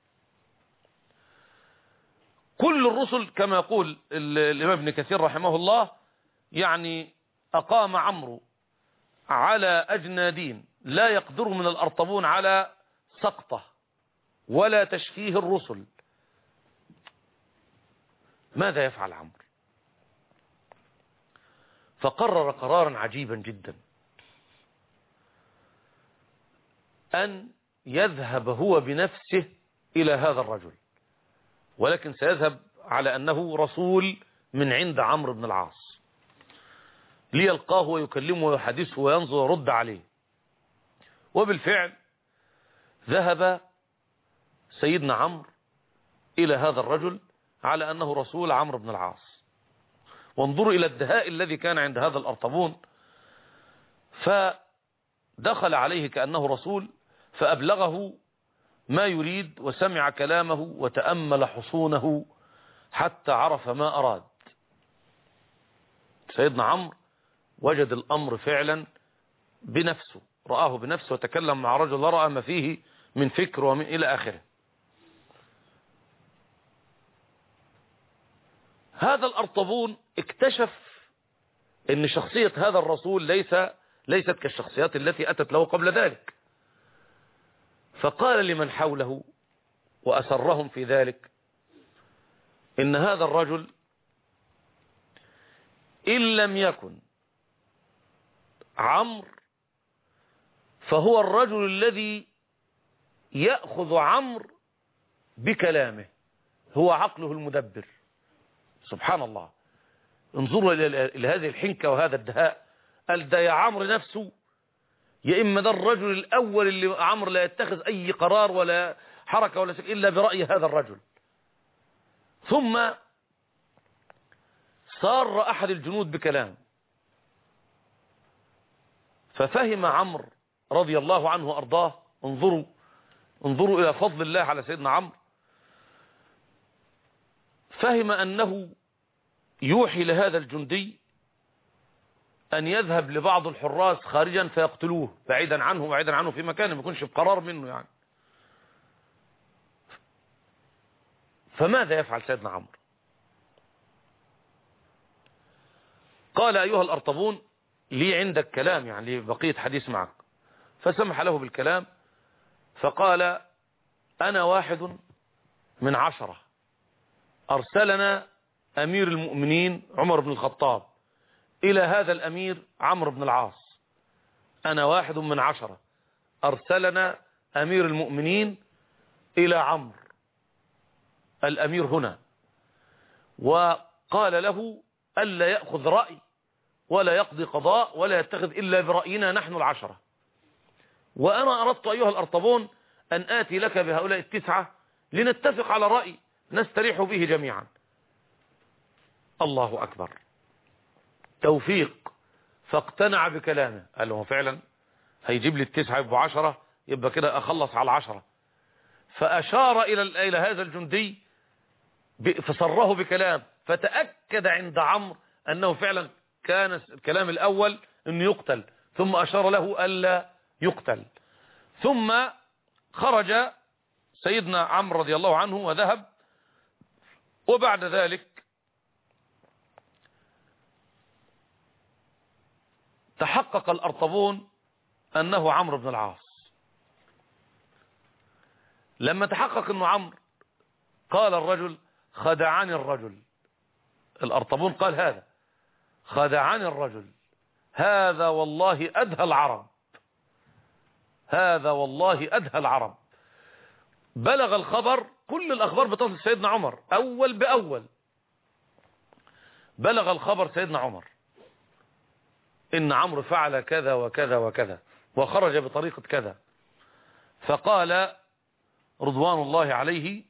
كل الرسل كما يقول الإمام ابن كثير رحمه الله، يعني أقام عمرو على أجنادين لا يقدر من الأرطبون على سقطه ولا تشفيه الرسل. ماذا يفعل عمرو؟ فقرر قرارا عجيبا جدا، أن يذهب هو بنفسه إلى هذا الرجل، ولكن سيذهب على أنه رسول من عند عمرو بن العاص، ليلقاه ويكلمه ويحدثه وينظر ويرد عليه. وبالفعل ذهب سيدنا عمرو إلى هذا الرجل على أنه رسول عمرو بن العاص. وانظروا إلى الدهاء الذي كان عند هذا الأرطبون. فدخل عليه كأنه رسول، فأبلغه ما يريد وسمع كلامه وتأمل حصونه حتى عرف ما أراد. سيدنا عمرو وجد الأمر فعلا بنفسه، رآه بنفسه وتكلم مع رجل رأى ما فيه من فكر ومن إلى آخره. هذا الأرطبون اكتشف أن شخصية هذا الرسول ليست كالشخصيات التي أتت له قبل ذلك. فقال لمن حوله وأسرهم في ذلك إن هذا الرجل إن لم يكن عمرو فهو الرجل الذي يأخذ عمرو بكلامه، هو عقله المدبر. سبحان الله، انظروا إلى هذه الحنكة وهذا الدهاء. قال ده يا عمرو نفسه، يا إما ده الرجل الأول اللي عمرو لا يتخذ أي قرار ولا حركة ولا شيء إلا برأي هذا الرجل. ثم صار أحد الجنود بكلام، ففهم عمرو رضي الله عنه وأرضاه. انظروا إلى فضل الله على سيدنا عمرو. فهم أنه يوحي لهذا الجندي أن يذهب لبعض الحراس خارجا فيقتلوه بعيدا عنه في مكانه، ما يكونش بقرار منه يعني. فماذا يفعل سيدنا عمرو؟ قال أيها الأرطبون لي عندك كلام، يعني بقية حديث معك. فسمح له بالكلام، فقال أنا واحد من 10 أرسلنا أمير المؤمنين عمر بن الخطاب إلى هذا الأمير عمرو بن العاص. أنا واحد من 10 أرسلنا أمير المؤمنين إلى عمرو الأمير هنا، وقال له ألا يأخذ رأي ولا يقضي قضاء ولا يتخذ إلا برأينا نحن 10. وأنا أردت أيها الأرطبون أن آتي لك بهؤلاء 9 لنتفق على رأي نستريح به جميعا. الله أكبر، توفيق. فاقتنع بكلامه، قال له فعلا هيجيب لي 9 يبقوا 10، يبقى كده أخلص على 10. فأشار إلى هذا الجندي فصره بكلام، فتأكد عند عمرو أنه فعلا كان الكلام الأول أنه يقتل، ثم أشار له ألا يقتل. ثم خرج سيدنا عمرو رضي الله عنه وذهب. وبعد ذلك تحقق الأرطبون أنه عمرو بن العاص. لما تحقق أنه عمرو قال الرجل خدعني الرجل. الأرطبون قال هذا خدعني الرجل، هذا والله أدهى العرب، هذا والله أدهى العرب. بلغ الخبر، كل الأخبار بتصل سيدنا عمر أول بأول. بلغ الخبر سيدنا عمر إن عمرو فعل كذا وكذا وكذا وخرج بطريقة كذا. فقال رضوان الله عليه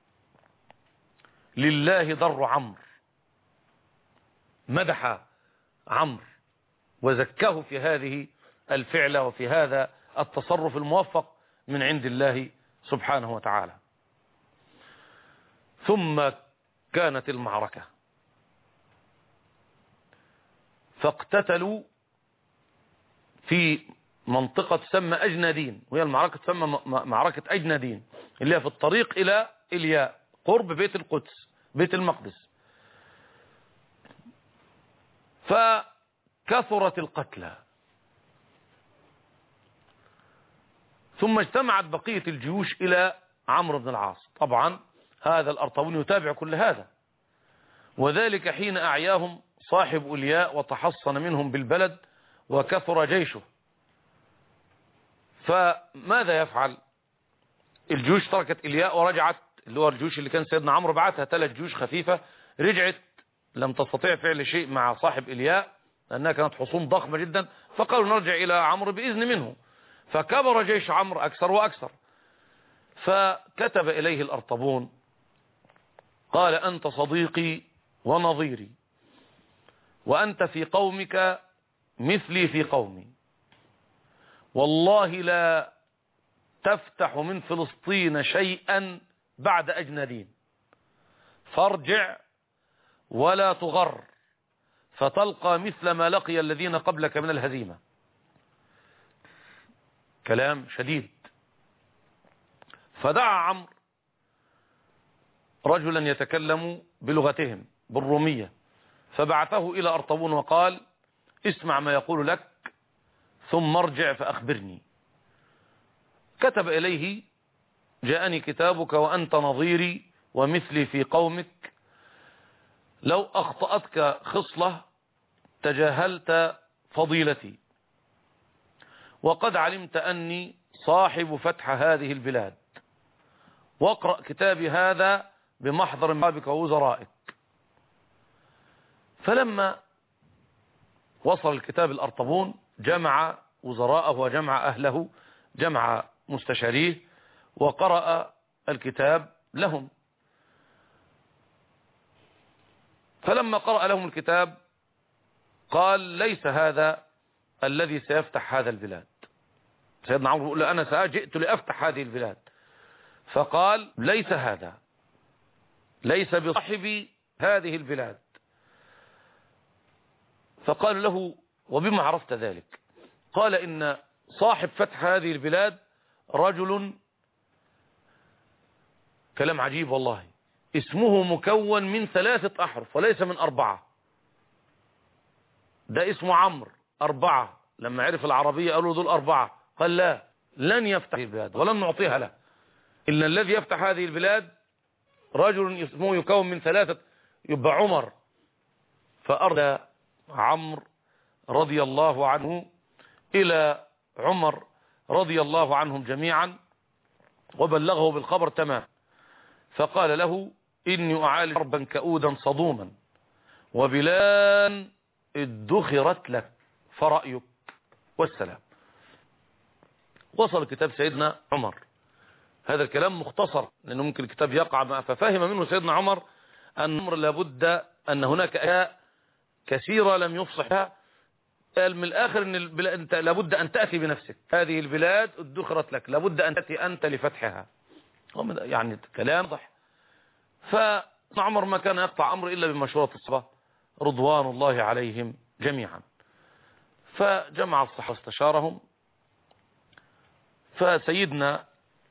لله ضر عمرو، مدح عمرو وزكاه في هذه الفعلة وفي هذا التصرف الموفق من عند الله سبحانه وتعالى. ثم كانت المعركة، فاقتتلوا في منطقة تسمى أجنادين، وهي المعركة تسمى معركة أجنادين، اللي هي في الطريق إلى إلياء قرب بيت القدس بيت المقدس. فكثرت القتلى، ثم اجتمعت بقية الجيوش إلى عمرو بن العاص. طبعا هذا الأرطبون يتابع كل هذا، وذلك حين أعياهم صاحب إلياء وتحصن منهم بالبلد وكثر جيشه. فماذا يفعل؟ الجيوش تركت إلياء ورجعت، اللي هو الجيوش اللي كان سيدنا عمرو بعتها 3 جيوش خفيفة، رجعت لم تستطيع فعل شيء مع صاحب إلياء لأنها كانت حصون ضخمة جدا. فقالوا نرجع إلى عمرو بإذن منه. فكبر جيش عمرو أكثر وأكثر. فكتب إليه الأرطبون قال أنت صديقي ونظيري، وأنت في قومك مثلي في قومي، والله لا تفتح من فلسطين شيئا بعد أجنادين، فارجع ولا تغر فتلقى مثل ما لقي الذين قبلك من الهزيمة. كلام شديد. فدعا عمرو رجلا يتكلم بلغتهم بالرومية، فبعثه إلى أرطبون وقال اسمع ما يقول لك ثم ارجع فأخبرني. كتب إليه جاءني كتابك وأنت نظيري ومثلي في قومك، لو أخطأتك خصلة تجاهلت فضيلتي وقد علمت أني صاحب فتح هذه البلاد، واقرأ كتابي هذا بمحضر بابك ووزرائك. فلما وصل الكتاب الأرطبون جمع وزراءه وجمع أهله، جمع مستشاريه، وقرأ الكتاب لهم. فلما قرأ لهم الكتاب قال: ليس هذا الذي سيفتح هذا البلاد. سيدنا عمرو يقول: أنا سأجئت لأفتح هذه البلاد. فقال: ليس هذا، ليس بصاحب هذه البلاد. فقال له: وبما عرفت ذلك؟ قال: إن صاحب فتح هذه البلاد رجل، كلام عجيب والله، اسمه مكون من 3 أحرف وليس من 4. ده اسمه عمرو 4. لما عرف العربية قالوا دول 4. قال: لا، لن يفتح البلاد ولن نعطيها له، إلا الذي يفتح هذه البلاد رجل اسمه يكون من 3، يبقى عمر. فأرسل عمرو رضي الله عنه إلى عمر رضي الله عنهم جميعا وبلغه بالخبر تمام. فقال له: إني أعالج حربا كؤودا صدوما وبلاد ادخرت لك فرأيك والسلام. وصل كتاب سيدنا عمر. هذا الكلام مختصر لأنه ممكن الكتاب يقع معه. ففهم منه سيدنا عمر أن عمر لابد أن هناك أشياء كثيرة لم يفصح بها. قال من الآخر أن أنت لابد أن تأتي بنفسك، هذه البلاد ادخرت لك، لابد أن تأتي أنت لفتحها. يعني كلام واضح. فعمر ما كان يقطع أمر إلا بمشورة الصحابة رضوان الله عليهم جميعا. فجمع الصحابة واستشارهم. فسيدنا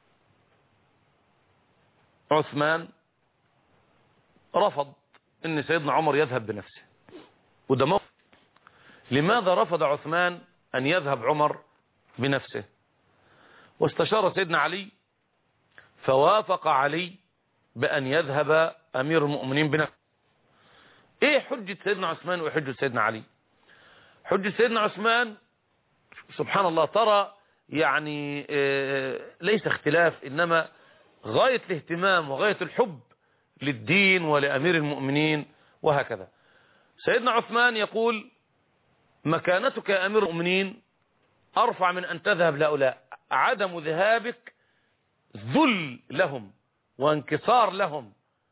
عثمان رفض ان سيدنا عمر يذهب بنفسه، وده موقف. لماذا رفض عثمان ان يذهب عمر بنفسه؟ واستشار سيدنا علي، فوافق علي بأن يذهب أمير المؤمنين بنفسه. ايه حجة سيدنا عثمان وحجة سيدنا علي؟ حجة سيدنا عثمان سبحان الله، ترى يعني ليس اختلاف، إنما غاية الاهتمام وغاية الحب للدين ولأمير المؤمنين وهكذا. سيدنا عثمان يقول: مكانتك يا أمير المؤمنين أرفع من أن تذهب لهؤلاء، عدم ذهابك ذل لهم وانكسار لهم.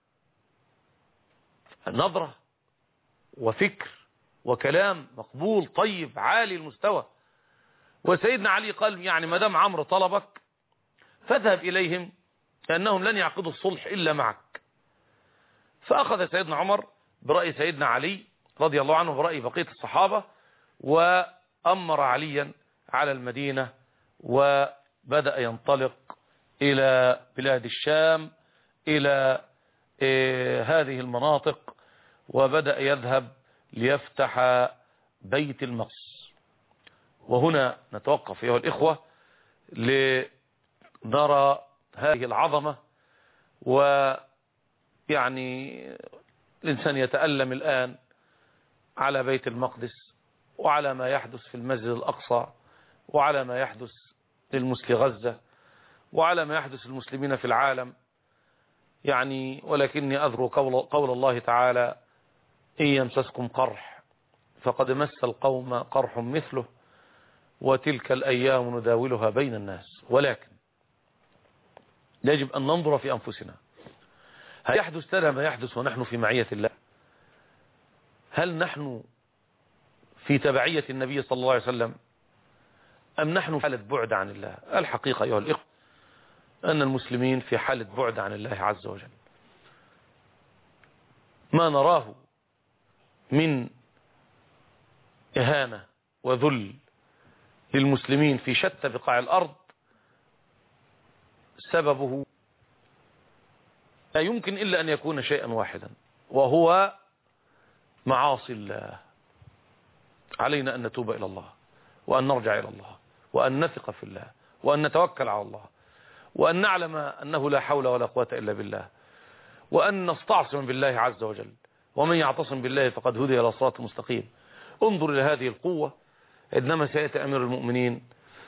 نظرة وفكر وكلام مقبول طيب عالي المستوى. وسيدنا علي قال: يعني ما دام عمرو طلبك فاذهب إليهم، لأنهم لن يعقدوا الصلح إلا معك. فأخذ سيدنا عمر برأي سيدنا علي رضي الله عنه برأي بقية الصحابة، وأمر عليا على المدينة، وبدأ ينطلق إلى بلاد الشام، إلى هذه المناطق، وبدأ يذهب ليفتح بيت المقدس. وهنا نتوقف أيها الإخوة لنرى هذه العظمة. ويعني الإنسان يتألم الآن على بيت المقدس، وعلى ما يحدث في المسجد الأقصى، وعلى ما يحدث للمسلمين غزة، وعلى ما يحدث للمسلمين في العالم. يعني ولكني أذكر قول الله تعالى: إن يمسسكم قرح فقد مس القوم قرح مثله وتلك الأيام نداولها بين الناس. ولكن يجب أن ننظر في أنفسنا، هل يحدث لنا ما يحدث ونحن في معية الله؟ هل نحن في تبعية النبي صلى الله عليه وسلم، أم نحن في حالة بعد عن الله؟ الحقيقة أيها الإخوة أن المسلمين في حالة بعد عن الله عز وجل. ما نراه من إهانة وذل للمسلمين في شتى بقاع الأرض سببه لا يمكن إلا أن يكون شيئا واحدا، وهو معاصي الله. علينا أن نتوب إلى الله، وأن نرجع إلى الله، وأن نثق في الله، وأن نتوكل على الله، وأن نعلم أنه لا حول ولا قوة إلا بالله، وأن نستعصم بالله عز وجل. ومن يعتصم بالله فقد هدي إلى صراط مستقيم. انظر إلى هذه القوة. عندما سيأتي أمير المؤمنين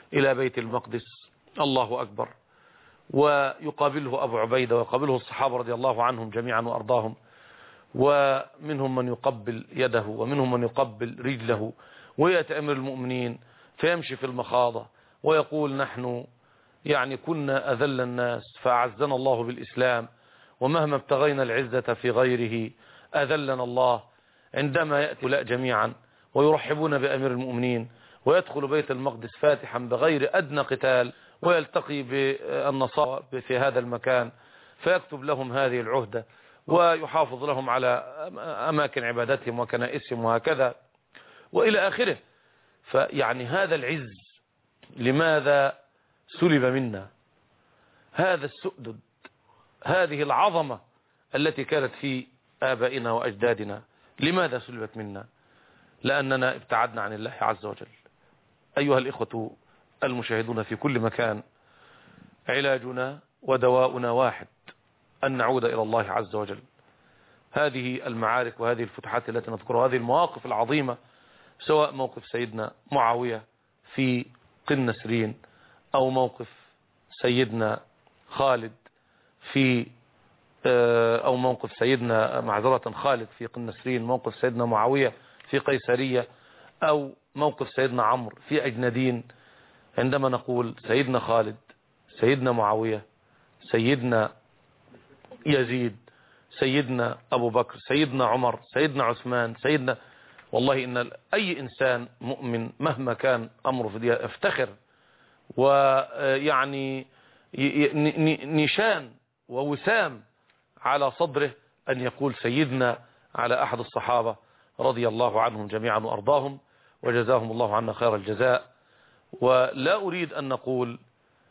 إلى بيت المقدس، الله أكبر، ويقابله أبو عبيدة ويقابله الصحابة رضي الله عنهم جميعا وأرضاهم، ومنهم من يقبل يده ومنهم من يقبل رجله، ويأتي أمير المؤمنين فيمشي في المخاضة ويقول نحن يعني كنا أذل الناس فأعزنا الله بالإسلام، ومهما ابتغينا العزة في غيره أذلنا الله. عندما يأتي هؤلاء جميعا ويرحبون بأمير المؤمنين ويدخل بيت المقدس فاتحا بغير أدنى قتال، ويلتقي بالنصارى في هذا المكان فيكتب لهم هذه العهدة ويحافظ لهم على أماكن عبادتهم وكنائسهم وهكذا وإلى آخره. فيعني هذا العز لماذا سلب منا؟ هذا السؤدد، هذه العظمة التي كانت في آبائنا وأجدادنا لماذا سلبت منا؟ لأننا ابتعدنا عن الله عز وجل. أيها الإخوة المشاهدون في كل مكان، علاجنا ودواؤنا واحد، أن نعود إلى الله عز وجل. هذه المعارك وهذه الفتوحات التي نذكرها، هذه المواقف العظيمة، سواء موقف سيدنا معاوية في قنسرين أو موقف سيدنا خالد في أو موقف سيدنا معذرة خالد في قنسرين، موقف سيدنا معاوية في قيسرية، أو موقف سيدنا عمرو في أجندين، عندما نقول سيدنا خالد، سيدنا معاوية، سيدنا يزيد، سيدنا أبو بكر، سيدنا عمر، سيدنا عثمان، سيدنا، والله إن أي إنسان مؤمن مهما كان أمره في دي افتخر، ويعني نشان ووسام على صدره أن يقول سيدنا على أحد الصحابة رضي الله عنهم جميعا وأرضاهم وجزاهم الله عنا خير الجزاء. ولا أريد أن نقول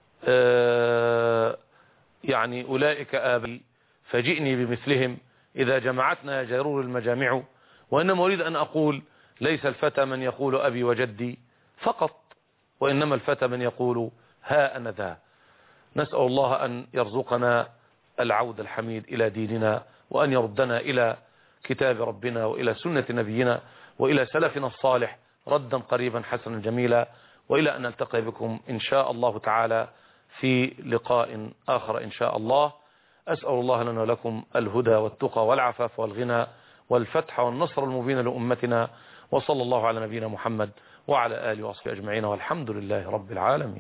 يعني أولئك آبي فجئني بمثلهم إذا جمعتنا يا جرور المجامع، وإنما أريد أن أقول ليس الفتى من يقول أبي وجدي فقط، وإنما الفتى من يقول ها أنا ذا. نسأل الله أن يرزقنا العود الحميد إلى ديننا، وأن يردنا إلى كتاب ربنا وإلى سنة نبينا وإلى سلفنا الصالح ردا قريبا حسنا جميلا، وإلى أن نلتقي بكم إن شاء الله تعالى في لقاء آخر إن شاء الله. أسأل الله لنا ولكم الهدى والتقى والعفاف والغنى والفتح والنصر المبين لأمتنا، وصلى الله على نبينا محمد وعلى آله وصحبه أجمعين، والحمد لله رب العالمين.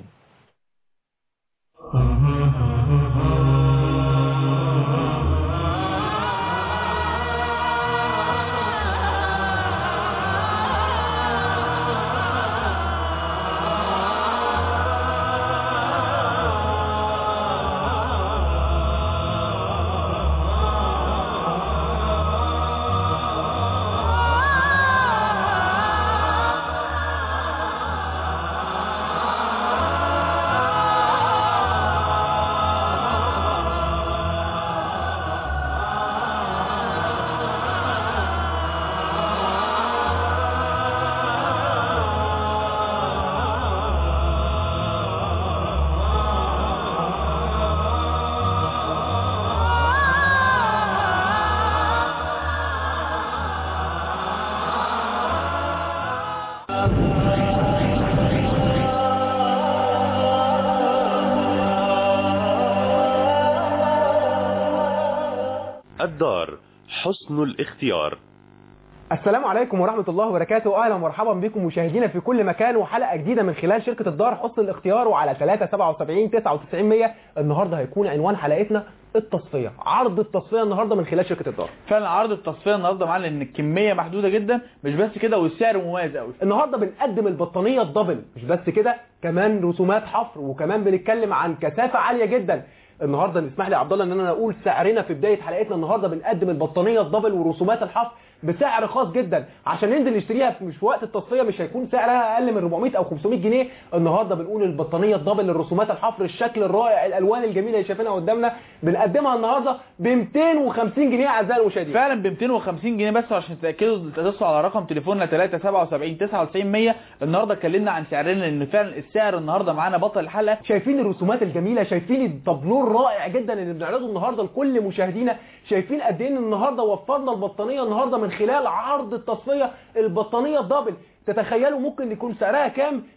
الدار حسن الاختيار. السلام عليكم ورحمة الله وبركاته. أهلا ومرحبا بكم مشاهدينا في كل مكان، وحلقة جديدة من خلال شركة الدار حسن الاختيار، وعلى 377 99 100. النهاردة هيكون عنوان حلقتنا التصفية، عرض التصفية النهاردة من خلال شركة الدار. فعلا عرض التصفية النهاردة معنا لأن الكمية محدودة جدا، مش بس كده والسعر مميز قوي. النهاردة بنقدم البطانية الدبل، مش بس كده كمان رسومات حفر، وكمان بنتكلم عن كثافة عالية جدا. النهارده نسمح لي يا عبد الله ان انا اقول سعرنا في بدايه حلقتنا. النهارده بنقدم البطانيه الدبل ورسومات الحفر بسعر خاص جدا، عشان ننزل نشتريها مش في وقت التصفيه مش هيكون سعرها اقل من 400 او 500 جنيه. النهارده بنقول البطانيه الدبل الرسومات الحفر، الشكل الرائع، الالوان الجميله اللي شايفينها قدامنا، بنقدمها النهارده ب 250 جنيه اعزائي المشاهدين. فعلا ب 250 جنيه بس، عشان تتاكدوا تتصلوا على رقم تليفوننا 377 99 100. النهارده اتكلمنا عن سعرنا لان فعلا السعر النهارده معانا بطل الحلقه. شايفين الرسومات الجميله، شايفين الطابلو الرائع جدا اللي بنعرضه النهارده لكل مشاهدينا، شايفين قد ايه النهارده وفرنا البطانيه النهارده من خلال عرض التصفيه البطانيه الدبل. تتخيلوا ممكن يكون سعرها كام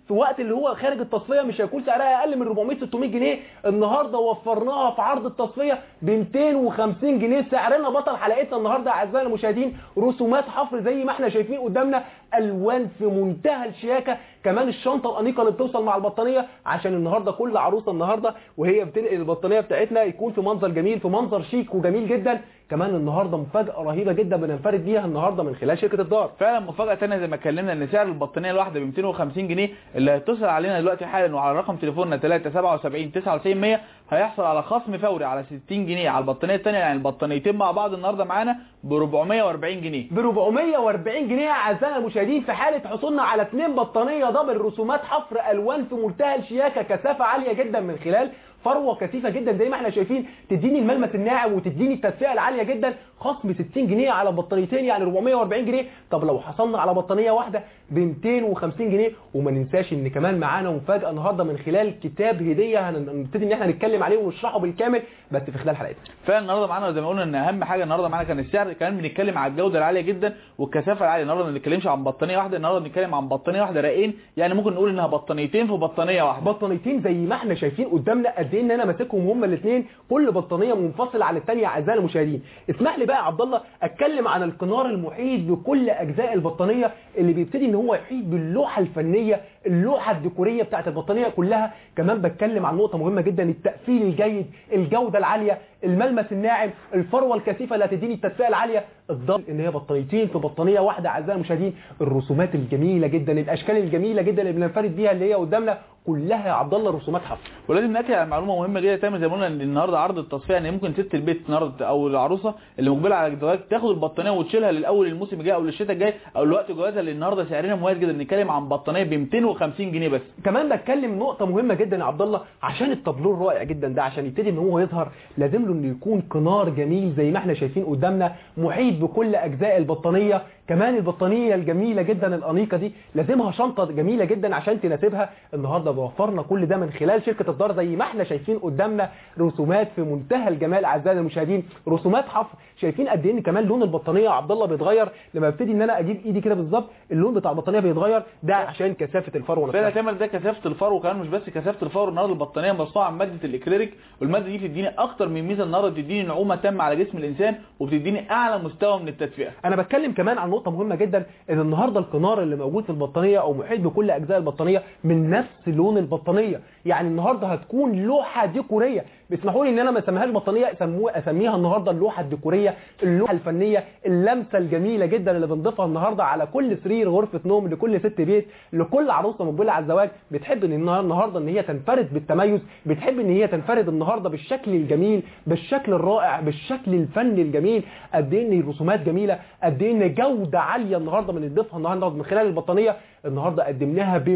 في وقت اللي هو خارج التصفيه مش هيكون سعرها اقل من 400 600 جنيه، النهارده وفرناها في عرض التصفيه ب 250 جنيه. سعرنا بطل حلقتنا النهارده اعزائنا المشاهدين رسومات حفر زي ما احنا شايفين قدامنا، الوان في منتهى الشياكه، كمان الشنطه الانيقه اللي بتوصل مع البطانيه عشان النهارده كل عروسه النهارده وهي بتنقل البطانيه بتاعتنا يكون في منظر جميل، في منظر شيك وجميل جدا. كمان النهارده مفاجاه رهيبه جدا بننفرد بيها النهارده من خلال شركه الدار. فعلا مفاجاه ثانيه زي ما اتكلمنا ان سعر البطانيه الواحده ب 250 جنيه، اللي هيتصل علينا دلوقتي حالا وعلى رقم تليفوننا 377 99 100 هيحصل على خصم فوري على 60 جنيه على البطانيه الثانيه، يعني البطانيتين مع بعض النهارده معانا ب 440 جنيه. ب 440 جنيه اعزائنا المشاهدين في حاله حصولنا على 2 بطانيه دبل رسومات حفر الوان في منتهى الشياكه، كثافه عاليه جدا من خلال فروه كثيفه جدا زي ما احنا شايفين، تديني الملمس الناعم وتديني التدفئه العاليه جدا. خصم 60 جنيه على بطانيتين يعني 440 جنيه. طب لو حصلنا على بطانيه واحده ب 250 جنيه. وما ننساش ان كمان معانا مفاجاه النهارده من خلال كتاب هديه هنبتدي ان احنا نتكلم عليه ونشرحه بالكامل بس في خلال حلقتنا. فعلا النهارده معانا زي ما قلنا ان اهم حاجه النهارده معانا كان السعر، كمان بنتكلم على الجوده العاليه جدا والكثافه العاليه. النهارده ما بنتكلمش عن بطانيه واحده، النهارده بنتكلم عن بطانيه واحده راقين، يعني ممكن نقول انها بطانيتين في بطانيه واحده. بطانيتين زي ما احنا شايفين قدامنا قد ايه ان انا ماسكهم هما الاثنين، كل بطانيه منفصله عن الثانيه اعزائنا المشاهدين. اسمح لي بقى يا عبد الله اتكلم عن القنار المحيط بكل اجزاء البطانيه اللي بيبتدي ان هو يحيط باللوحه الفنيه، اللوحه الديكوريه بتاعت البطانيه كلها. كمان بتكلم عن نقطه مهمه جدا، التقفيل الجيد، الجوده العاليه، الملمس الناعم، الفروه الكثيفه اللي هتديني التدفئه العاليه. الضبط ان هي بطانيتين في بطانيه واحده اعزائي المشاهدين. الرسومات الجميله جدا، الاشكال الجميله جدا اللي بننفرد بيها اللي هي قدامنا كلها يا عبد الله رسومات حفر. ولازم ناكد على معلومه مهمه جدا تامر زي ما قلنا ان النهارده عرض التصفيه ان ممكن ست البيت النهارده او العروسه اللي مقبله على الجواز تاخد البطانيه وتشيلها للاول الموسم الجاي او للشتاء الجاي او لوقت جوازها، اللي النهارده سعرنا مميز جدا، بنتكلم عن بطانيه ب 250 جنيه بس. كمان بتكلم نقطه مهمه جدا يا عبد الله، عشان التابلو الرائع جدا ده عشان يبتدي ان هو يظهر لازم له انه يكون قنار جميل زي ما احنا شايفين قدامنا محيط بكل اجزاء البطانيه. كمان البطانيه الجميله جدا الانيقه دي لازمها شنطه جميله جدا عشان تناسبها. النهارده وفرنا كل ده من خلال شركه الدار زي ما احنا شايفين قدامنا، رسومات في منتهى الجمال اعزائنا المشاهدين، رسومات حفر. شايفين قد ايه ان كمان لون البطانيه يا عبد الله بيتغير لما ابتدي ان انا اجيب ايدي كده بالظبط اللون بتاع البطانيه بيتغير، ده عشان كثافه الفروه نفسها. فعلا تعمل ده كثافه الفرو، وكمان مش بس كثافه الفرو، النهارده البطانيه مصنوعه من ماده الاكريليك، والماده دي بتديني اكتر من ميزه، النهارده بتديني نعومه تامه على جسم الانسان وبتديني اعلى مستوى من التدفئه. انا بتكلم كمان عن نقطه مهمه جدا، ان النهارده القنار اللي موجود في البطانيه او محيط بكل اجزاء البطانيه من نفس لون البطانيه، يعني النهارده هتكون لوحه ديكوريه. بيسمحوا لي ان انا ما اسميهاش بطانيه، اسميها النهارده اللوحه الديكوريه، اللوحه الفنيه، اللمسه الجميله جدا اللي بنضيفها النهارده على كل سرير غرفه نوم لكل ست بيت، لكل عروسه مقبله على الزواج بتحب ان النهارده ان هي تنفرد بالتميز، بتحب ان هي تنفرد النهارده بالشكل الجميل، بالشكل الرائع، بالشكل الفني الجميل. قد ايه ان الرسومات جميله، قد ايه ان جوده عاليه النهارده بنضيفها النهارده من خلال البطانيه. النهارده قدمناها ب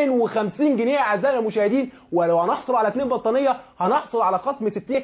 250 جنيه اعزائنا المشاهدين، ولو هنحصل على 2 بطانيه هنحصل على خصم 60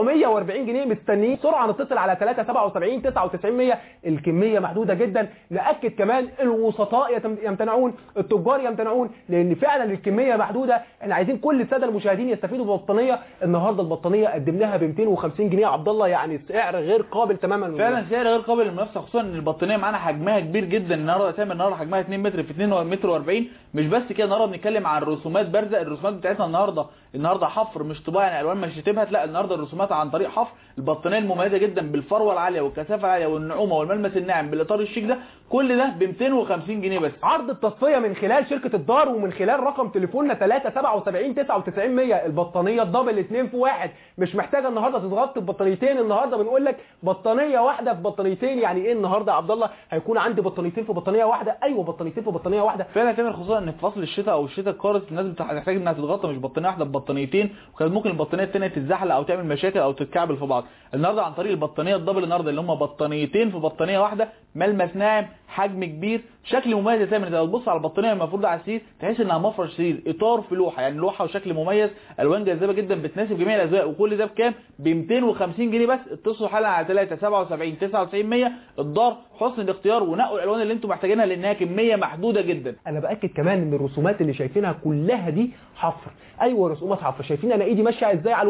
440 جنيه. مستنيين سرعه نتصل على 377 99 100. الكميه محدوده جدا. ناكد كمان الوسطاء يمتنعون، التجار يمتنعون، لان فعلا الكميه محدوده. احنا عايزين كل الساده المشاهدين يستفيدوا ببطانيه. النهارده البطانيه قدمناها ب 250 جنيه يا عبد الله، يعني سعر غير قابل تماما. فعلا سعر غير قابل للمنافسه، خصوصا ان البطانيه معانا حجمها كبير جدا. النهارده حجمها 2 متر في 2 متر و40. مش بس كده، النهارده بنتكلم عن رسومات بارزه. الرسومات بتاعتنا النهارده حفر مش طباعه، يعني الوان مش هتبهت، لا النهارده الرسومات عن طريق حفر. البطانيه المميزه جدا بالفروه العاليه والكثافه العاليه والنعومه والملمس الناعم بالاطار الشيك ده، كل ده ب 250 جنيه بس. عرض التصفيه من خلال شركه الدار ومن خلال رقم تليفوننا 377 99 100. البطانيه الدبل 2 في 1، مش محتاجه النهارده تتغطي ببطانيتين. النهارده بنقول لك بطانيه واحده في بطانيتين. يعني ايه النهارده يا عبد الله هيكون عندي بطانيتين في بطانيه واحده؟ ايوه بطانيتين في بطانيه واحده. فعلا تعمل، خصوصا ان في فصل الشتاء او الشتاء القارس الناس بتحتاج انها تتغطى مش بطانيه واحده ببطانيتين، وكان ممكن البطانيه الثانيه تتزحلق او تعمل مشاكل او تتكعبل في بعض. النهارده عن طريق البطانيه الدبل النهارده اللي هم بطانيتين في بطانيه واحده، ملمس ناعم، حجم كبير، شكل مميز تماما. لو تبص على البطانيه المفروضه على السرير تحس انها مفرش سرير، اطار في لوحه، يعني لوحه وشكل مميز، الوان جذابه جدا بتناسب جميع الاذواق. وكل ده بكام؟ ب 250 جنيه بس. اتصلوا حالا على 377 99 100. الدار حسن الاختيار ونقوا الالوان اللي انتم محتاجينها لانها كميه محدوده جدا. انا باكد كمان ان الرسومات اللي شايفينها كلها دي حفر. ايوه رسومات حفر. شايفين انا ايدي ماشيه ازاي على الورده؟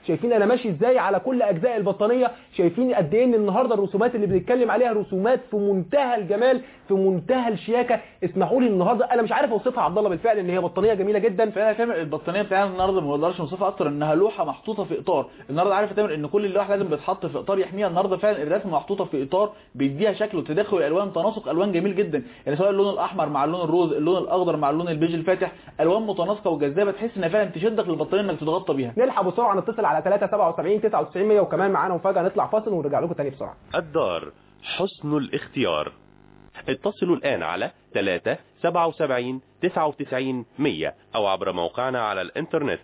شايفين انا ماشي ازاي على كل اجزاء البطانيه، شايفين قد ايه ان النهارده الرسومات اللي بنتكلم عليها رسومات في منتهى الجمال، في منتهى الشياكه. اسمحوا لي النهارده انا مش عارف اوصفها عبد الله بالفعل ان هي بطانيه جميله جدا. فعلا تامر البطانيه بتاعتنا النهارده ما نقدرش نوصفها اكتر انها لوحه محطوطه في اطار. النهارده عارف يا تامر ان كل لوحه لازم بتتحط في اطار يحميها. النهارده فعلا الرسمه محطوطه في اطار بيديها شكل وتداخل الالوان، تناسق الوان جميل جدا، يعني سواء اللون الاحمر مع اللون الروز، اللون الاخضر مع اللون البيج الفاتح، الوان متناسقه وجذابه تحس انها فعلا تشدك للبطانيه انك تتغطى بيها. نلحق بسرعه نتصل على 377 99 100 وكمان معانا مفاجاه. نطلع فاصل ونرجع لكم تاني بسرعه. الدار حسن الاختيار. اتصلوا الآن على 377 99 100 أو عبر موقعنا على الإنترنت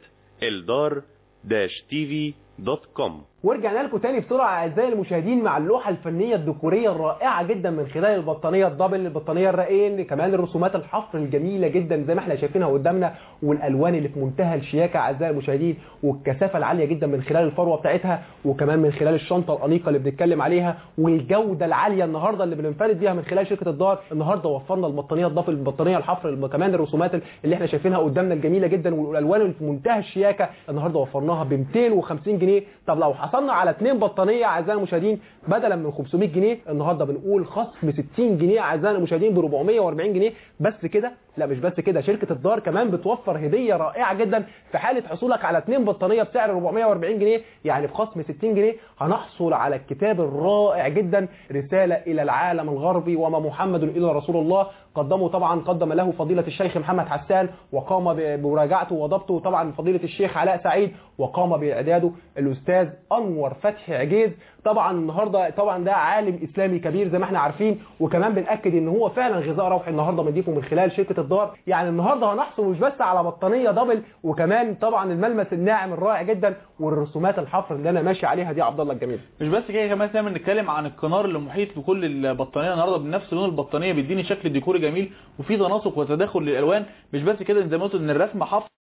eldar-tv.com. ورجعنا لكم تاني بسرعه اعزائي المشاهدين مع اللوحه الفنيه الديكوريه الرائعه جدا من خلال البطانيه الدبل، البطانيه الرقين، كمان الرسومات الحفر الجميله جدا زي ما احنا شايفينها قدامنا، والالوان اللي في منتهى الشياكه اعزائي المشاهدين، والكثافه العاليه جدا من خلال الفروه بتاعتها، وكمان من خلال الشنطه الانيقه اللي بنتكلم عليها، والجوده العاليه النهارده اللي بننفرد بيها من خلال شركه الدار. النهارده وفرنا البطانيه الدبل، البطانيه الحفر، كمان الرسومات اللي احنا شايفينها قدامنا الجميله جدا، والالوان اللي في منتهى الشياكه النهارده وفرناها ب 250 جنيه. طب لو حصلنا على 2 بطانيه اعزائي المشاهدين بدلا من 500 جنيه النهارده بنقول خصم 60 جنيه اعزائي المشاهدين ب 440 جنيه. بس كده؟ لا مش بس كده، شركه الدار كمان بتوفر هديه رائعه جدا في حاله حصولك على 2 بطانيه بسعر 440 جنيه، يعني بخصم 60 جنيه هنحصل على الكتاب الرائع جدا رساله الى العالم الغربي وما محمد الا رسول الله. قدم له فضيله الشيخ محمد حسان، وقام بمراجعته وضبطه طبعا فضيله الشيخ علاء سعيد، وقام باعداده الاستاذ انور فتحي عجيز. طبعا النهارده طبعا ده عالم اسلامي كبير زي ما احنا عارفين، وكمان بنأكد ان هو فعلا غذاء روحي النهارده بنضيفه من خلال شركه الدار. يعني النهارده هنحصل مش بس على بطانيه دبل، وكمان طبعا الملمس الناعم الرائع جدا والرسومات الحفر اللي انا ماشي عليها دي عبد الله الجميل. مش بس كده، كمان نعمل نتكلم عن القنار اللي محيط بكل البطانيه النهارده بنفس لون البطانيه، بيديني شكل ديكوري جميل وفي تناسق وتداخل للالوان. مش بس كده، زي ما قلت ان الرسمه حفر